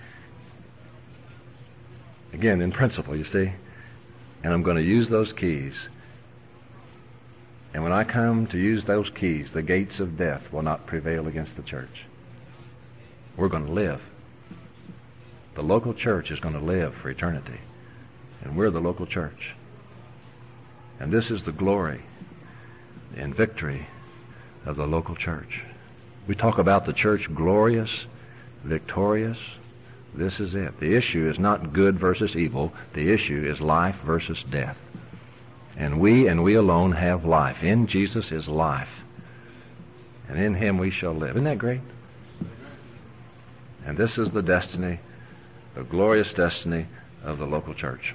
[SPEAKER 1] Again, in principle, you see. And I'm going to use those keys. And when I come to use those keys, the gates of death will not prevail against the church. We're going to live. The local church is going to live for eternity. And we're the local church. And this is the glory and victory of the local church. We talk about the church glorious, victorious. This is it. The issue is not good versus evil. The issue is life versus death. And we and we alone have life. In Jesus is life. And in Him we shall live. Isn't that great? And this is the destiny, the glorious destiny of the local church.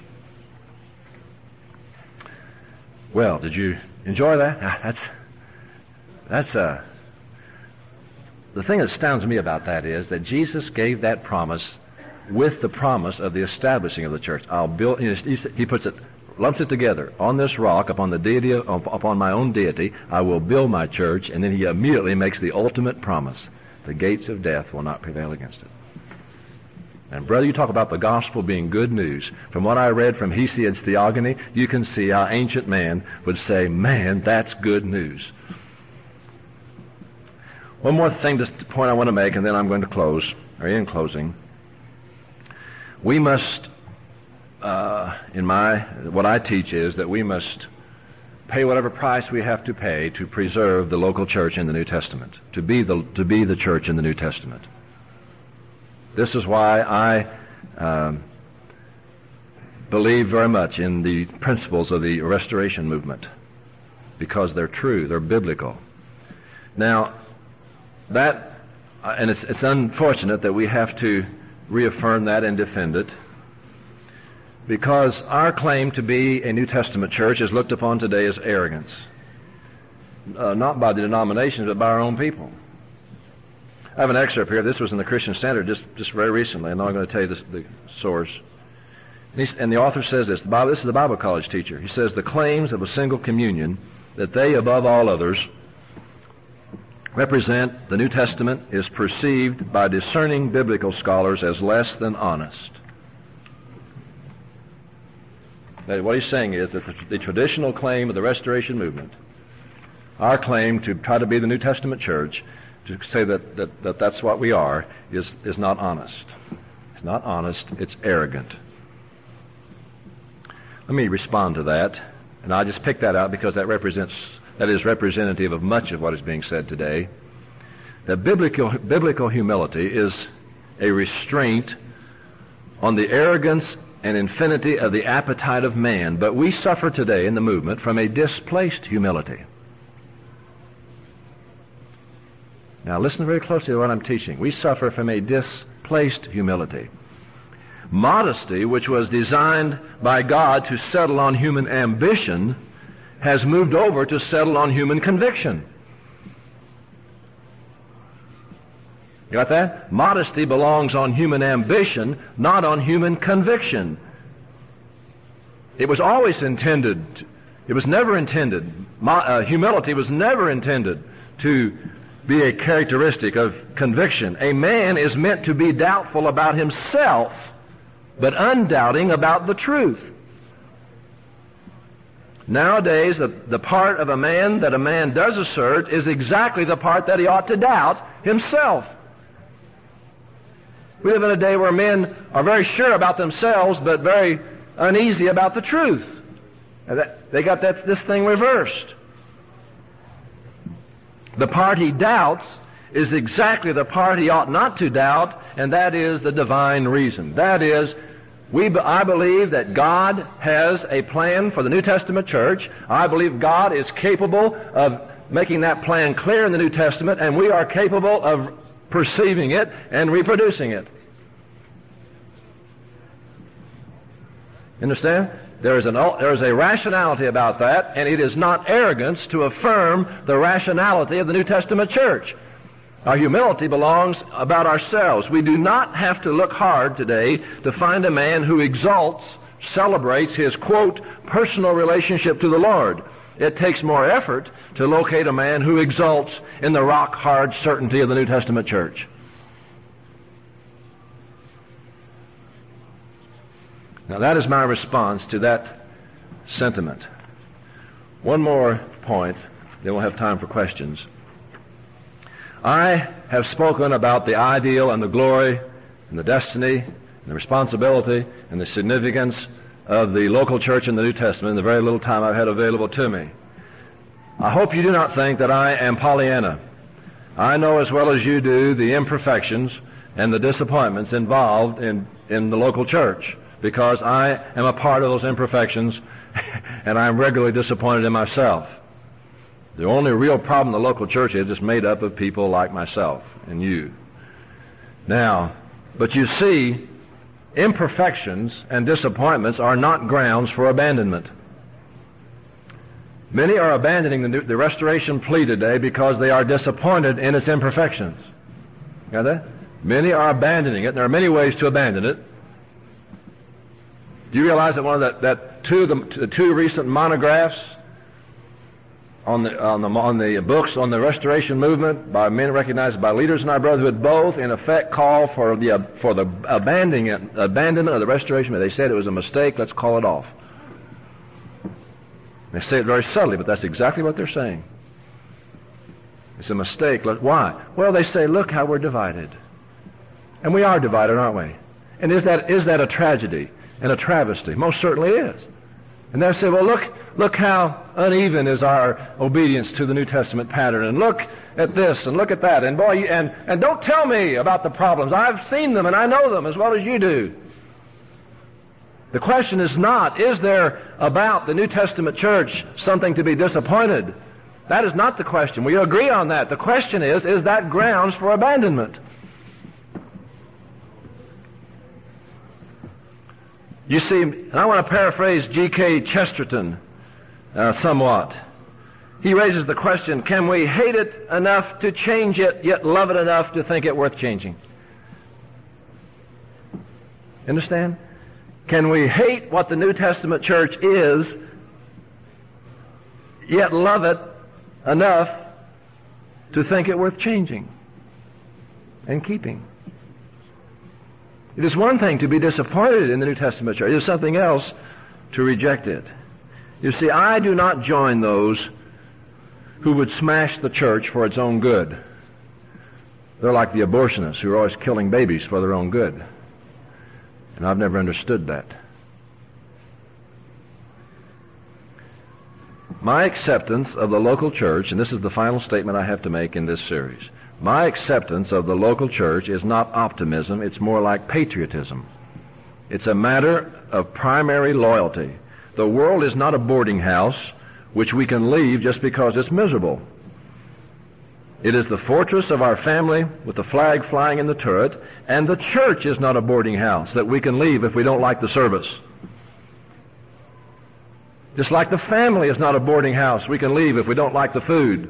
[SPEAKER 1] Well, did you enjoy that? That's, that's, uh, the thing that astounds me about that is that Jesus gave that promise with the promise of the establishing of the church. I'll build, he puts it, lumps it together. On this rock, upon the deity, upon my own deity, I will build my church, and then he immediately makes the ultimate promise. The gates of death will not prevail against it. And brother, you talk about the gospel being good news. From what I read from Hesiod's Theogony, you can see how ancient man would say, man, that's good news. One more thing, this point I want to make, and then I'm going to close, or in closing. We must, uh, in my, what I teach is that we must pay whatever price we have to pay to preserve the local church in the New Testament, to be the to be the church in the New Testament. This is why I um, believe very much in the principles of the Restoration movement, because they're true, they're biblical. Now, that, and it's, it's unfortunate that we have to reaffirm that and defend it, because our claim to be a New Testament church is looked upon today as arrogance. Uh, not by the denominations, but by our own people. I have an excerpt here. This was in the Christian Standard just, just very recently, and I'm going to tell you this, the source. And, and the author says this. The Bible, this is the Bible college teacher. He says, the claims of a single communion, that they, above all others, represent the New Testament is perceived by discerning biblical scholars as less than honest. Now, what he's saying is that the, the traditional claim of the Restoration movement, our claim to try to be the New Testament church, to say that, that, that that's what we are, is, is not honest. It's not honest, it's arrogant. Let me respond to that, and I just picked that out because that represents, that is representative of much of what is being said today. That biblical, biblical humility is a restraint on the arrogance and infinity of the appetite of man, but we suffer today in the movement from a displaced humility. Now listen very closely to what I'm teaching. We suffer from a displaced humility. Modesty, which was designed by God to settle on human ambition, has moved over to settle on human conviction. You got that? Modesty belongs on human ambition, not on human conviction. It was always intended, it was never intended, uh, humility was never intended to be a characteristic of conviction. A man is meant to be doubtful about himself, but undoubting about the truth. Nowadays, the, the part of a man that a man does assert is exactly the part that he ought to doubt himself. We live in a day where men are very sure about themselves, but very uneasy about the truth. And that, they got that, this thing reversed. The part he doubts is exactly the part he ought not to doubt, and that is the divine reason. That is, we, I believe that God has a plan for the New Testament church. I believe God is capable of making that plan clear in the New Testament, and we are capable of perceiving it and reproducing it. Understand? There is, an, there is a rationality about that, and it is not arrogance to affirm the rationality of the New Testament church. Our humility belongs about ourselves. We do not have to look hard today to find a man who exalts, celebrates his, quote, personal relationship to the Lord. It takes more effort to locate a man who exalts in the rock-hard certainty of the New Testament church. Now that is my response to that sentiment. One more point, then we'll have time for questions. I have spoken about the ideal and the glory and the destiny and the responsibility and the significance of the local church in the New Testament in the very little time I've had available to me. I hope you do not think that I am Pollyanna. I know as well as you do the imperfections and the disappointments involved in, in the local church, because I am a part of those imperfections and I am regularly disappointed in myself. The only real problem the local church is is made up of people like myself and you. Now, but you see, imperfections and disappointments are not grounds for abandonment. Many are abandoning the, the restoration plea today because they are disappointed in its imperfections. Got that? Many are abandoning it, and there are many ways to abandon it. Do you realize that one of that, that two, the, the two recent monographs on the, on the, on the books on the Restoration movement by men recognized by leaders in our brotherhood both in effect call for the, for the abandoning it, abandonment of the Restoration movement? They said it was a mistake, let's call it off. They say it very subtly, but that's exactly what they're saying. It's a mistake. Why? Well, they say, look how we're divided. And we are divided, aren't we? And is that, is that a tragedy and a travesty? Most certainly is. And they say, well, look, look how uneven is our obedience to the New Testament pattern, and look at this, and look at that, and boy, and, and don't tell me about the problems. I've seen them, and I know them as well as you do. The question is not, is there about the New Testament church something to be disappointed? That is not the question. We agree on that. The question is, is that grounds for abandonment? You see, and I want to paraphrase G K Chesterton uh, somewhat. He raises the question, can we hate it enough to change it, yet love it enough to think it worth changing? Understand? Can we hate what the New Testament church is, yet love it enough to think it worth changing and keeping. It is one thing to be disappointed in the New Testament church. It is something else to reject it. You see, I do not join those who would smash the church for its own good. They're like the abortionists who are always killing babies for their own good. And I've never understood that. My acceptance of the local church, and this is the final statement I have to make in this series, my acceptance of the local church is not optimism, it's more like patriotism. It's a matter of primary loyalty. The world is not a boarding house which we can leave just because it's miserable. It is the fortress of our family with the flag flying in the turret, and the church is not a boarding house that we can leave if we don't like the service. Just like the family is not a boarding house we can leave if we don't like the food.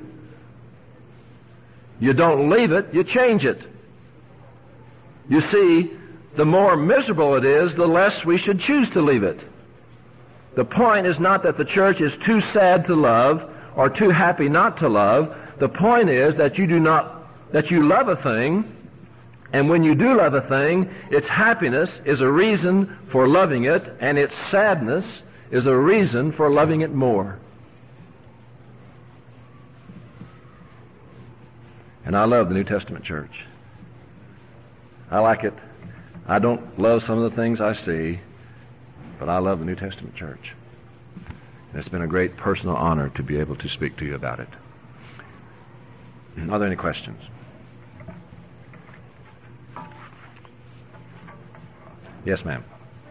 [SPEAKER 1] You don't leave it, you change it. You see, the more miserable it is, the less we should choose to leave it. The point is not that the church is too sad to love or too happy not to love. The point is that you do not, that you love a thing, and when you do love a thing, its happiness is a reason for loving it, and its sadness is a reason for loving it more. And I love the New Testament church. I like it. I don't love some of the things I see, but I love the New Testament church. And it's been a great personal honor to be able to speak to you about it. Are there any questions? Yes, ma'am.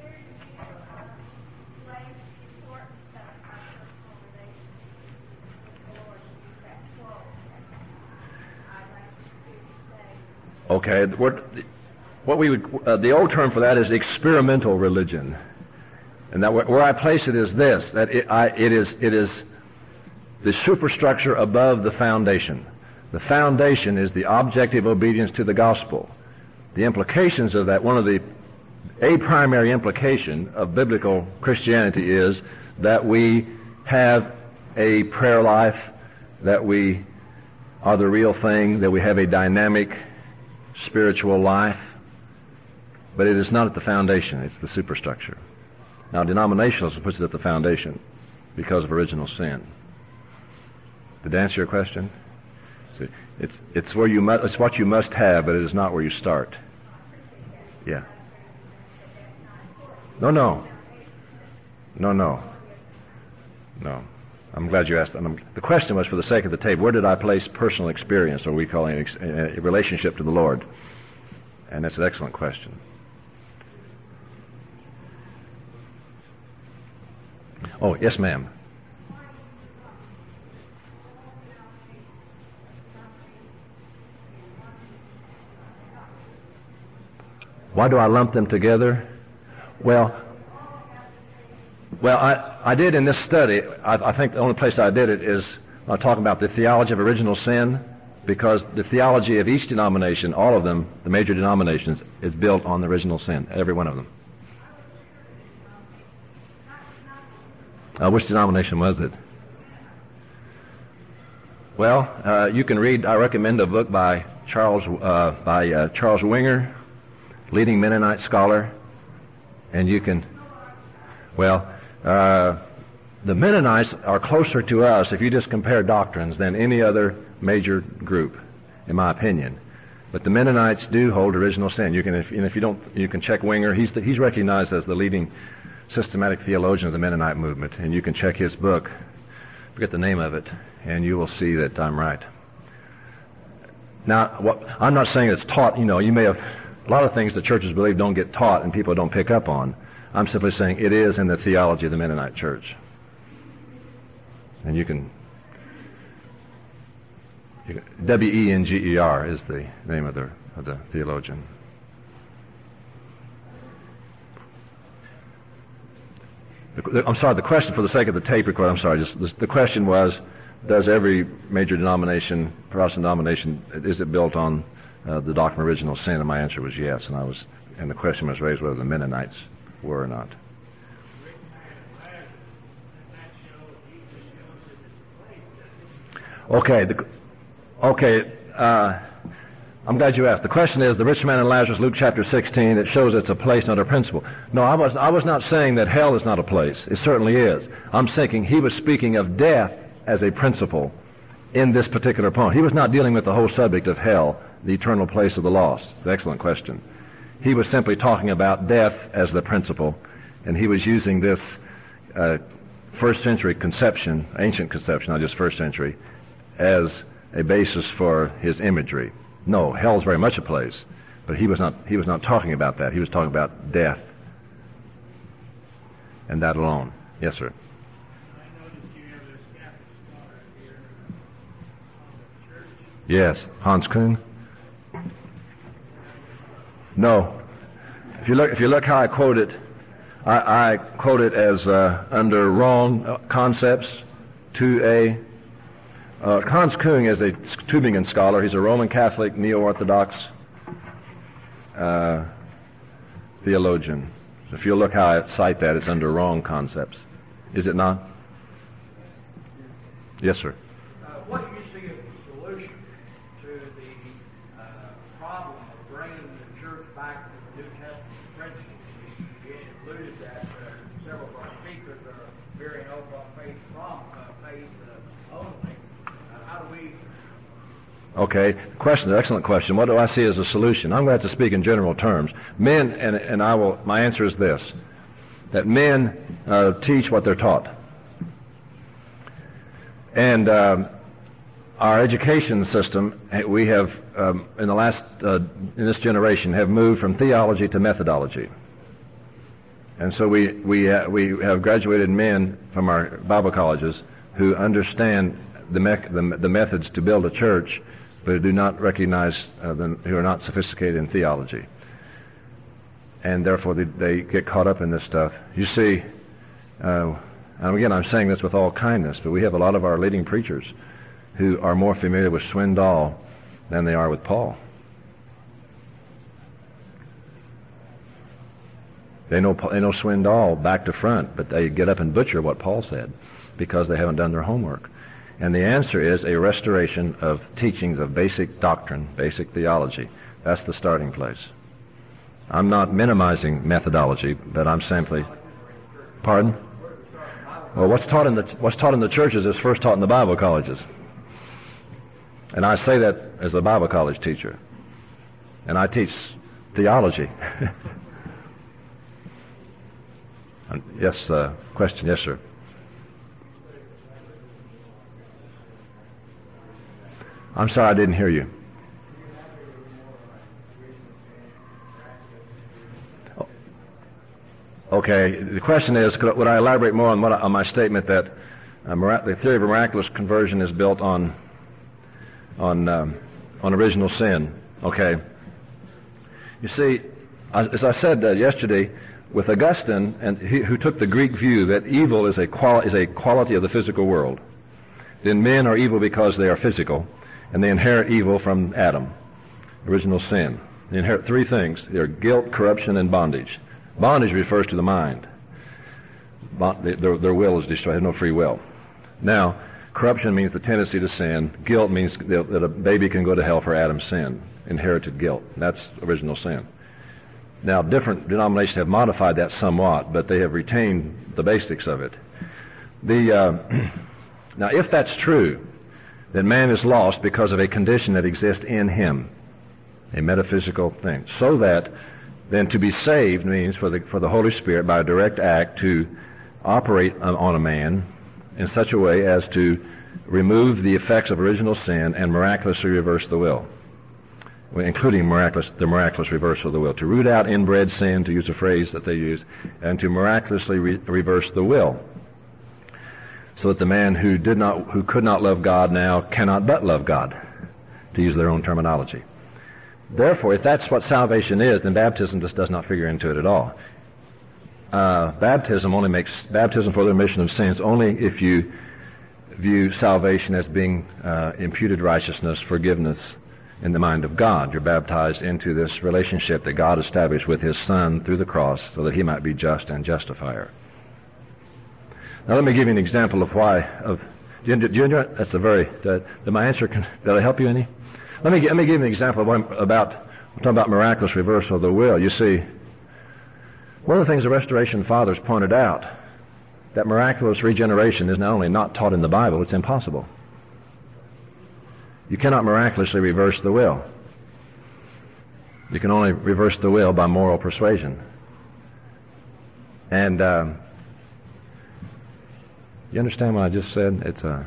[SPEAKER 1] Okay, what, what we would, uh, the old term for that is experimental religion. And that where I place it is this, that it, I, it is, it is the superstructure above the foundation. The foundation is the objective obedience to the gospel. The implications of that, one of the, a primary implication of biblical Christianity is that we have a prayer life, that we are the real thing, that we have a dynamic spiritual life, but it is not at the foundation, it's the superstructure. Now, denominationalism puts it at the foundation because of original sin. Did I answer your question? See, it's it's where you mu- it's what you must have, but it is not where you start. Yeah. No, no, no, no, no. I'm glad you asked. Um, the question was for the sake of the tape. Where did I place personal experience, or we call it a relationship to the Lord? And that's an excellent question. Oh, yes, ma'am. Why do I lump them together? Well, well, I, I did in this study. I, I think the only place I did it is uh, talking about the theology of original sin, because the theology of each denomination, all of them, the major denominations, is built on the original sin, every one of them. Uh, which denomination was it? Well, uh, you can read. I recommend a book by Charles uh, by uh, Charles Winger, leading Mennonite scholar, and you can. Well, uh, the Mennonites are closer to us if you just compare doctrines than any other major group, in my opinion. But the Mennonites do hold original sin. You can, if, and if you don't, you can check Winger. He's the, he's recognized as the leading systematic theologian of the Mennonite movement, and you can check his book, forget the name of it, and you will see that I'm right. Now, what, I'm not saying it's taught, you know, you may have, a lot of things that churches believe don't get taught and people don't pick up on. I'm simply saying it is in the theology of the Mennonite church. And you can, you can W E N G E R is the name of the, of the theologian. I'm sorry, the question, for the sake of the tape record, I'm sorry, just the, the question was, does every major denomination, Protestant denomination, is it built on uh, the doctrine of original sin? And my answer was yes, and I was, and the question was raised whether the Mennonites were or not. Okay, the, Okay, uh, I'm glad you asked. The question is, the rich man and Lazarus, Luke chapter sixteen, it shows it's a place, not a principle. No, I was, I was not saying that hell is not a place. It certainly is. I'm thinking he was speaking of death as a principle in this particular point. He was not dealing with the whole subject of hell, the eternal place of the lost. It's an excellent question. He was simply talking about death as the principle, and he was using this uh, first century conception, ancient conception, not just first century, as a basis for his imagery. No, hell is very much a place, but he was not, he was not talking about that. He was talking about death, and that alone. Yes, sir.
[SPEAKER 2] I noticed you have this Catholic scholar here on the church.
[SPEAKER 1] Yes, Hans Kuhn. No. If you look, if you look how I quote it, I, I quote it as uh, under wrong concepts. two A. Uh, Hans Kuhn is a Tübingen scholar. He's a Roman Catholic, neo-Orthodox uh, theologian. So if you look how I cite that, it's under wrong concepts. Is it not? Yes, sir.
[SPEAKER 2] Uh, what do you see as the solution to the uh, problem of bringing the church back to the New Testament principles? You included that uh, several of our speakers are veering over on faith from uh, faith uh, only. How do we...
[SPEAKER 1] Okay, question, excellent question. What do I see as a solution? I'm going to have to speak in general terms. Men, and, and I will, my answer is this, that men uh, teach what they're taught. And um, our education system, we have, um, in the last, uh, in this generation, have moved from theology to methodology. And so we, we, uh, we have graduated men from our Bible colleges who understand The, me- the, the methods to build a church, but do not recognize, uh, the, who are not sophisticated in theology. And therefore they, they get caught up in this stuff. You see, uh, and again I'm saying this with all kindness, but we have a lot of our leading preachers who are more familiar with Swindoll than they are with Paul. They know, they know Swindoll back to front, but they get up and butcher what Paul said because they haven't done their homework. And the answer is a restoration of teachings of basic doctrine, basic theology. That's the starting place. I'm not minimizing methodology, but I'm simply... Pardon? Well, what's taught in the, what's taught in the churches is first taught in the Bible colleges. And I say that as a Bible college teacher. And I teach theology. Yes, uh, question. Yes, sir. I'm sorry, I didn't hear you. Okay, the question is, could, would I elaborate more on, what, on my statement that uh, mirac- the theory of miraculous conversion is built on on um, on original sin? Okay. You see, as I said uh, yesterday, with Augustine, and he, who took the Greek view that evil is a qual- is a quality of the physical world, then men are evil because they are physical. And they inherit evil from Adam, original sin. They inherit three things. They're guilt, corruption, and bondage. Bondage refers to the mind. Bon- their, their will is destroyed. They have no free will. Now, corruption means the tendency to sin. Guilt means that a baby can go to hell for Adam's sin, inherited guilt. That's original sin. Now, different denominations have modified that somewhat, but they have retained the basics of it. The uh, now, if that's true, that man is lost because of a condition that exists in him, a metaphysical thing. So that then to be saved means for the for the Holy Spirit by a direct act to operate on a man in such a way as to remove the effects of original sin and miraculously reverse the will, including miraculous the miraculous reversal of the will, to root out inbred sin, to use a phrase that they use, and to miraculously re- reverse the will. So that the man who did not, who could not love God now cannot but love God, to use their own terminology. Therefore, if that's what salvation is, then baptism just does not figure into it at all. Uh, baptism only makes, baptism for the remission of sins only if you view salvation as being uh, imputed righteousness, forgiveness in the mind of God. You're baptized into this relationship that God established with His Son through the cross so that He might be just and justifier. Now let me give you an example of why, of Do you, do you enjoy it? That's a very, did, did my answer, can, did I help you any? Let me, let me give you an example of what I'm about, I'm talking about miraculous reversal of the will. You see, one of the things the Restoration Fathers pointed out, that miraculous regeneration is not only not taught in the Bible, it's impossible. You cannot miraculously reverse the will. You can only reverse the will by moral persuasion. And um, you understand what I just said? It's a.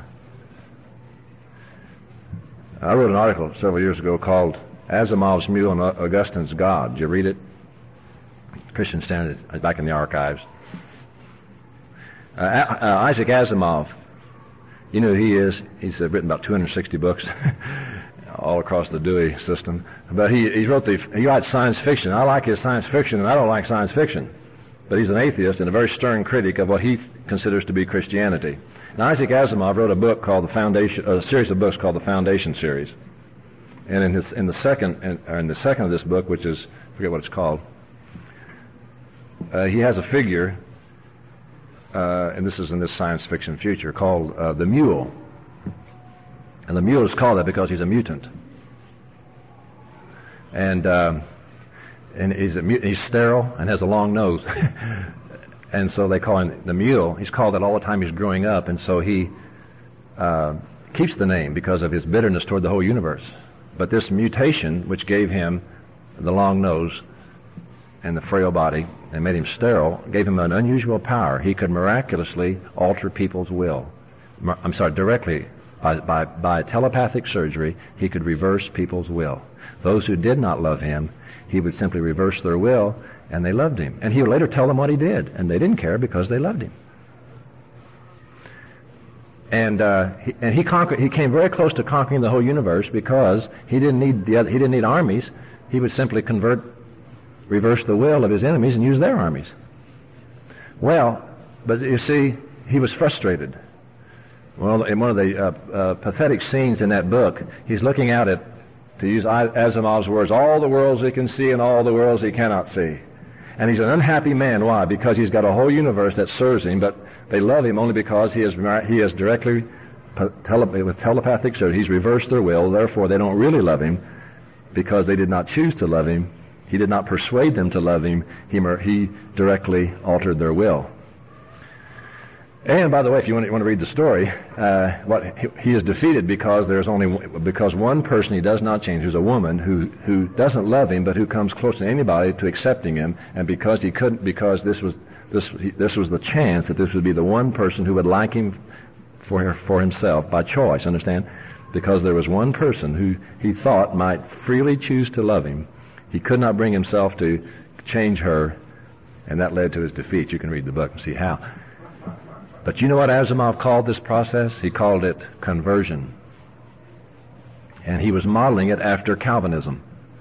[SPEAKER 1] I wrote an article several years ago called Asimov's Mule and Augustine's God. Did you read it? Christian Standard, back in the archives. Uh, uh, Isaac Asimov, you know who he is. He's uh, written about two hundred sixty books all across the Dewey system. But he, he wrote the, he writes science fiction. I like his science fiction, and I don't like science fiction. But he's an atheist and a very stern critic of what he considers to be Christianity. And Isaac Asimov wrote a book called the Foundation, a series of books called the Foundation series. And in his, in the second, in, in the second of this book, which is, I forget what it's called, uh, he has a figure, uh, and this is in this science fiction future, called uh, the Mule. And the Mule is called that because he's a mutant. And, um, and he's a, he's sterile and has a long nose. And so they call him the Mule. He's called that all the time he's growing up, and so he uh, keeps the name because of his bitterness toward the whole universe. But this mutation, which gave him the long nose and the frail body and made him sterile, gave him an unusual power. He could miraculously alter people's will. I'm sorry, directly, by, by, by telepathic surgery, he could reverse people's will. Those who did not love him, he would simply reverse their will, and they loved him. And he would later tell them what he did, and they didn't care because they loved him. And uh, he, and he conquered. He came very close to conquering the whole universe because he didn't need the other, he didn't need armies. He would simply convert, reverse the will of his enemies, and use their armies. Well, but you see, he was frustrated. Well, in one of the uh, uh, pathetic scenes in that book, he's looking out at, to use Asimov's words, all the worlds he can see and all the worlds he cannot see. And he's an unhappy man. Why? Because he's got a whole universe that serves him, but they love him only because he has he has directly, tele, with telepathic surgery, he's reversed their will. Therefore, they don't really love him because they did not choose to love him. He did not persuade them to love him. He, he directly altered their will. And by the way, if you want to, you want to read the story, uh, what he, he is defeated because there's only because one person he does not change, who's a woman who who doesn't love him, but who comes close to anybody to accepting him, and because he couldn't, because this was this this was the chance that this would be the one person who would like him for for himself by choice. Understand? Because there was one person who he thought might freely choose to love him, he could not bring himself to change her, and that led to his defeat. You can read the book and see how. But you know what Asimov called this process? He called it conversion. And he was modeling it after Calvinism.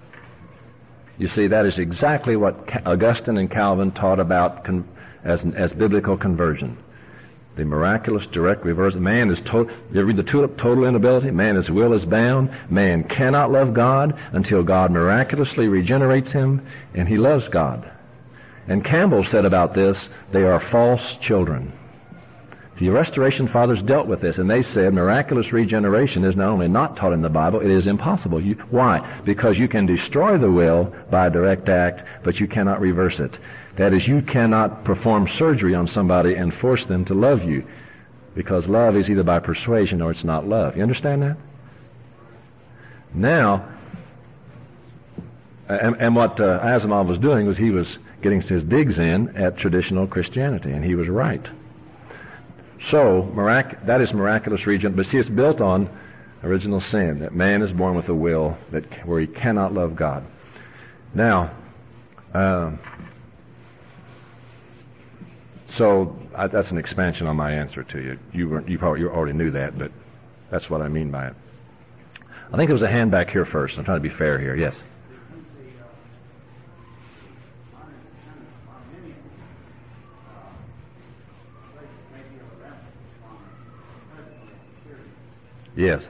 [SPEAKER 1] You see, that is exactly what Augustine and Calvin taught about con- as, as biblical conversion. The miraculous direct reverse. Man is total, you read the tulip, total inability. Man, his will is bound. Man cannot love God until God miraculously regenerates him, and he loves God. And Campbell said about this, they are false children. The Restoration Fathers dealt with this, and they said miraculous regeneration is not only not taught in the Bible, it is impossible. You, why? Because you can destroy the will by a direct act, but you cannot reverse it. That is, you cannot perform surgery on somebody and force them to love you, because love is either by persuasion or it's not love. You understand that? Now, and, and what uh, Asimov was doing was he was getting his digs in at traditional Christianity, and he was right. So, mirac- that is miraculous region, but see, it's built on original sin, that man is born with a will that where he cannot love God. Now, uh, so I, that's an expansion on my answer to you. You weren't, you probably you already knew that, but that's what I mean by it. I think there was a hand back here first. I'm trying to be fair here. Yes. Yes.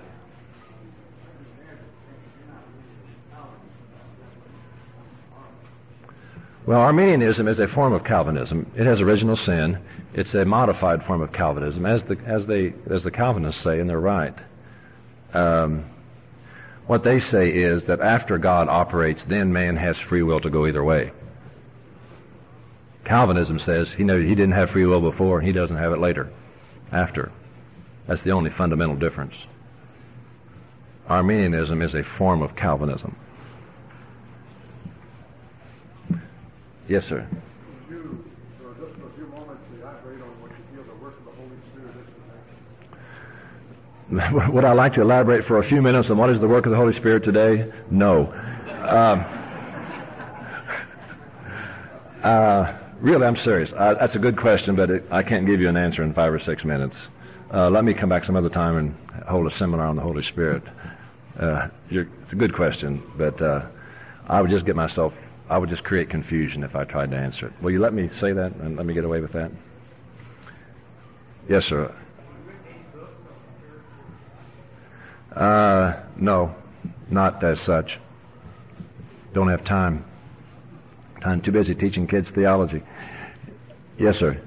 [SPEAKER 1] Well, Arminianism is a form of Calvinism. It has original sin. It's a modified form of Calvinism, as the as they as the Calvinists say, and they're right. Um, what they say is that after God operates, then man has free will to go either way. Calvinism says he know he didn't have free will before, and he doesn't have it later, after. That's the only fundamental difference. Arminianism is a form of Calvinism. Yes, sir.
[SPEAKER 3] Could you, for just a few moments, elaborate on what you feel the work of the Holy Spirit is today?
[SPEAKER 1] Would I like to elaborate for a few minutes on what is the work of the Holy Spirit today? No. Um, uh, really, I'm serious. I, that's a good question, but it, I can't give you an answer in five or six minutes. Uh, let me come back some other time and hold a seminar on the Holy Spirit. Uh, you're, it's a good question, but uh, I would just get myself, I would just create confusion if I tried to answer it. Will you let me say that and let me get away with that? Yes, sir. Uh, no, not as such. Don't have time. I'm too busy teaching kids theology. Yes, sir.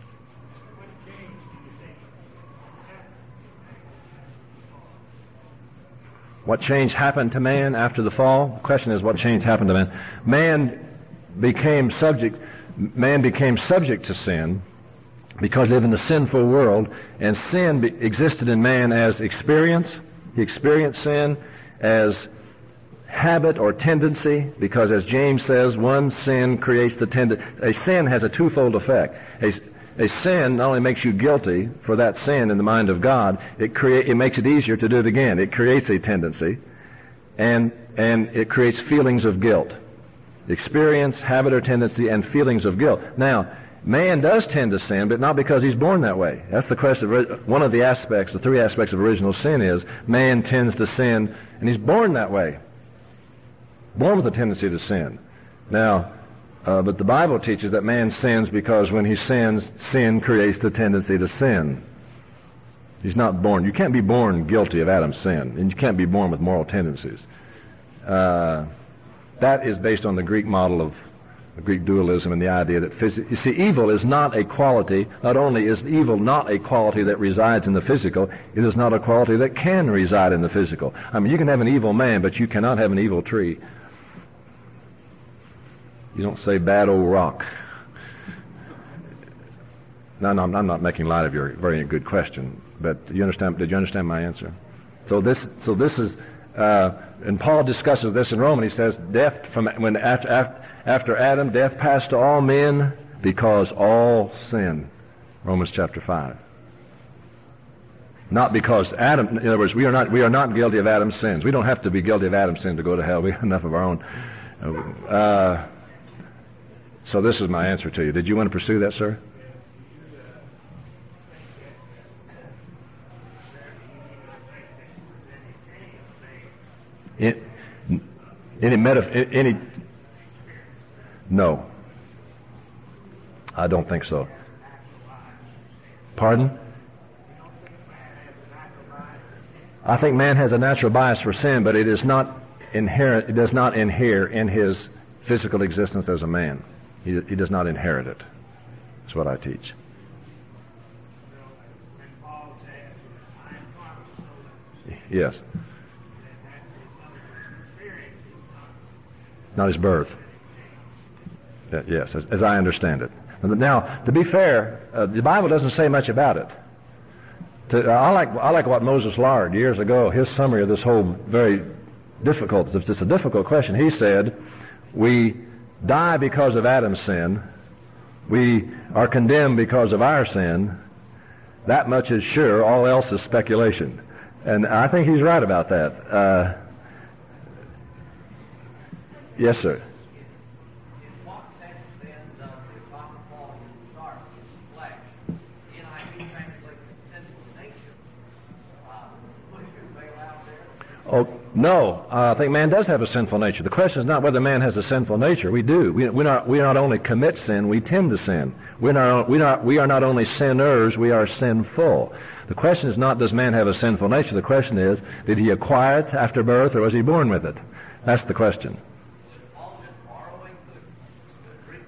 [SPEAKER 1] What change happened to man after the fall? The question is, what change happened to man? Man became subject, man became subject to sin because he lived in a sinful world, and sin be, existed in man as experience. He experienced sin as habit or tendency, because as James says, one sin creates the tendency. A sin has a twofold effect. A, a sin not only makes you guilty for that sin in the mind of God, it create, it makes it easier to do it again. It creates a tendency, and and it creates feelings of guilt. Experience, habit or tendency, and feelings of guilt. Now, man does tend to sin, but not because he's born that way. That's the question. One of the aspects, the three aspects of original sin is man tends to sin, and he's born that way. Born with a tendency to sin. Now, uh, but the Bible teaches that man sins because when he sins, sin creates the tendency to sin. He's not born. You can't be born guilty of Adam's sin, and you can't be born with moral tendencies. Uh, that is based on the Greek model of the Greek dualism and the idea that phys- you see, evil is not a quality. Not only is evil not a quality that resides in the physical, it is not a quality that can reside in the physical. I mean, you can have an evil man, but you cannot have an evil tree. You don't say bad old rock. No, no, I'm not making light of your very good question, but you understand? Did you understand my answer? So this, so this is, uh, and Paul discusses this in Romans. He says, death from when after after. After Adam, death passed to all men because all sin. Romans chapter five. Not because Adam, in other words, we are not, we are not guilty of Adam's sins. We don't have to be guilty of Adam's sin to go to hell. We have enough of our own. Uh, so this is my answer to you. Did you want to pursue that, sir? Any, any metaph- any, No. I don't think so. Pardon? I think man has a natural bias for sin, but it is not inherent, it does not inhere in his physical existence as a man. He, he does not inherit it. That's what I teach. Yes. Not his birth. Yes, as, as I understand it. Now, to be fair, uh, the Bible doesn't say much about it. To, uh, I like I like what Moses Lard years ago, his summary of this whole very difficult, it's just a difficult question. He said, we die because of Adam's sin. We are condemned because of our sin. That much is sure. All else is speculation. And I think he's right about that. Uh, yes, sir. Oh, no. Uh, I think man does have a sinful nature. The question is not whether man has a sinful nature. We do. We, we, not, we not only commit sin, we tend to sin. We're not, we, not, we are not only sinners, we are sinful. The question is not, does man have a sinful nature? The question is, did he acquire it after birth, or was he born with it? That's the question.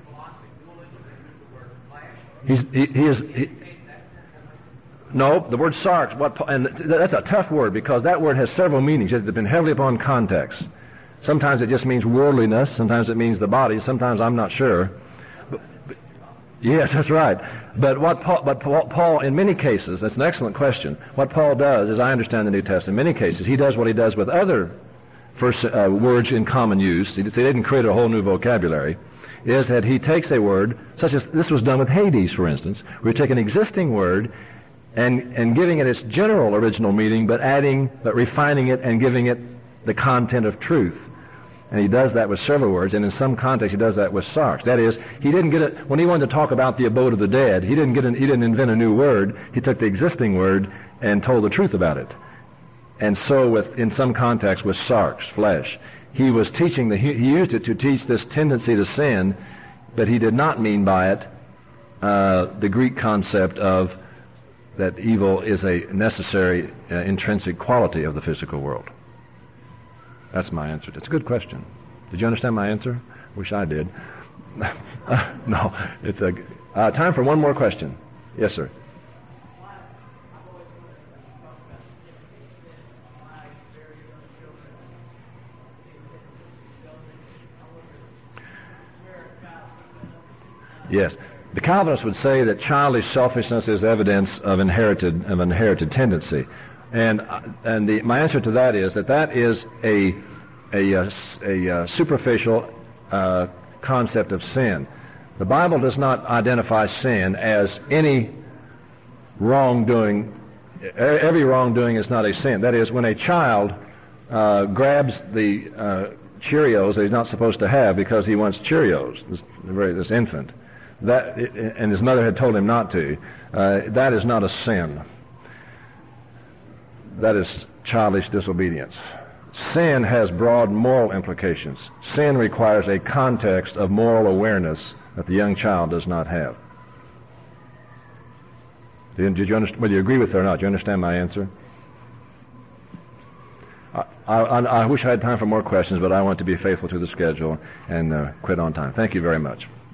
[SPEAKER 1] He's, he, he is, he, no, the word sarx, what, and that's a tough word because that word has several meanings. It depends heavily upon context. Sometimes it just means worldliness. Sometimes it means the body. Sometimes I'm not sure. But, but, yes, that's right. But what Paul, but Paul, Paul, in many cases, that's an excellent question. What Paul does, as I understand the New Testament, in many cases, he does what he does with other first uh, words in common use. He, he didn't create a whole new vocabulary. Is that he takes a word, such as this was done with Hades, for instance, where he take an existing word and and giving it its general original meaning, but adding, but refining it and giving it the content of truth. And he does that with several words, and in some context he does that with sarx. That is, he didn't get it, when he wanted to talk about the abode of the dead, he didn't get an, he didn't invent a new word. He took the existing word and told the truth about it. And so with, in some context with sarx, flesh, he was teaching the, he, he used it to teach this tendency to sin, but he did not mean by it, uh, the Greek concept of that evil is a necessary uh, intrinsic quality of the physical world. That's my answer. It's a good question. Did you understand my answer? Wish I did. uh, no, it's a uh, time for one more question. Yes, sir. Yes. The Calvinists would say that childish selfishness is evidence of inherited of inherited tendency, and and the, my answer to that is that that is a a a, a, a superficial uh, concept of sin. The Bible does not identify sin as any wrongdoing. Every wrongdoing is not a sin. That is, when a child uh, grabs the uh, Cheerios that he's not supposed to have because he wants Cheerios, this, this infant. That, and his mother had told him not to, uh, that is not a sin. That is childish disobedience. Sin has broad moral implications. Sin requires a context of moral awareness that the young child does not have. Did, did you understand, whether you agree with it or not, do you understand my answer? I, I, I wish I had time for more questions, but I want to be faithful to the schedule and uh, quit on time. Thank you very much.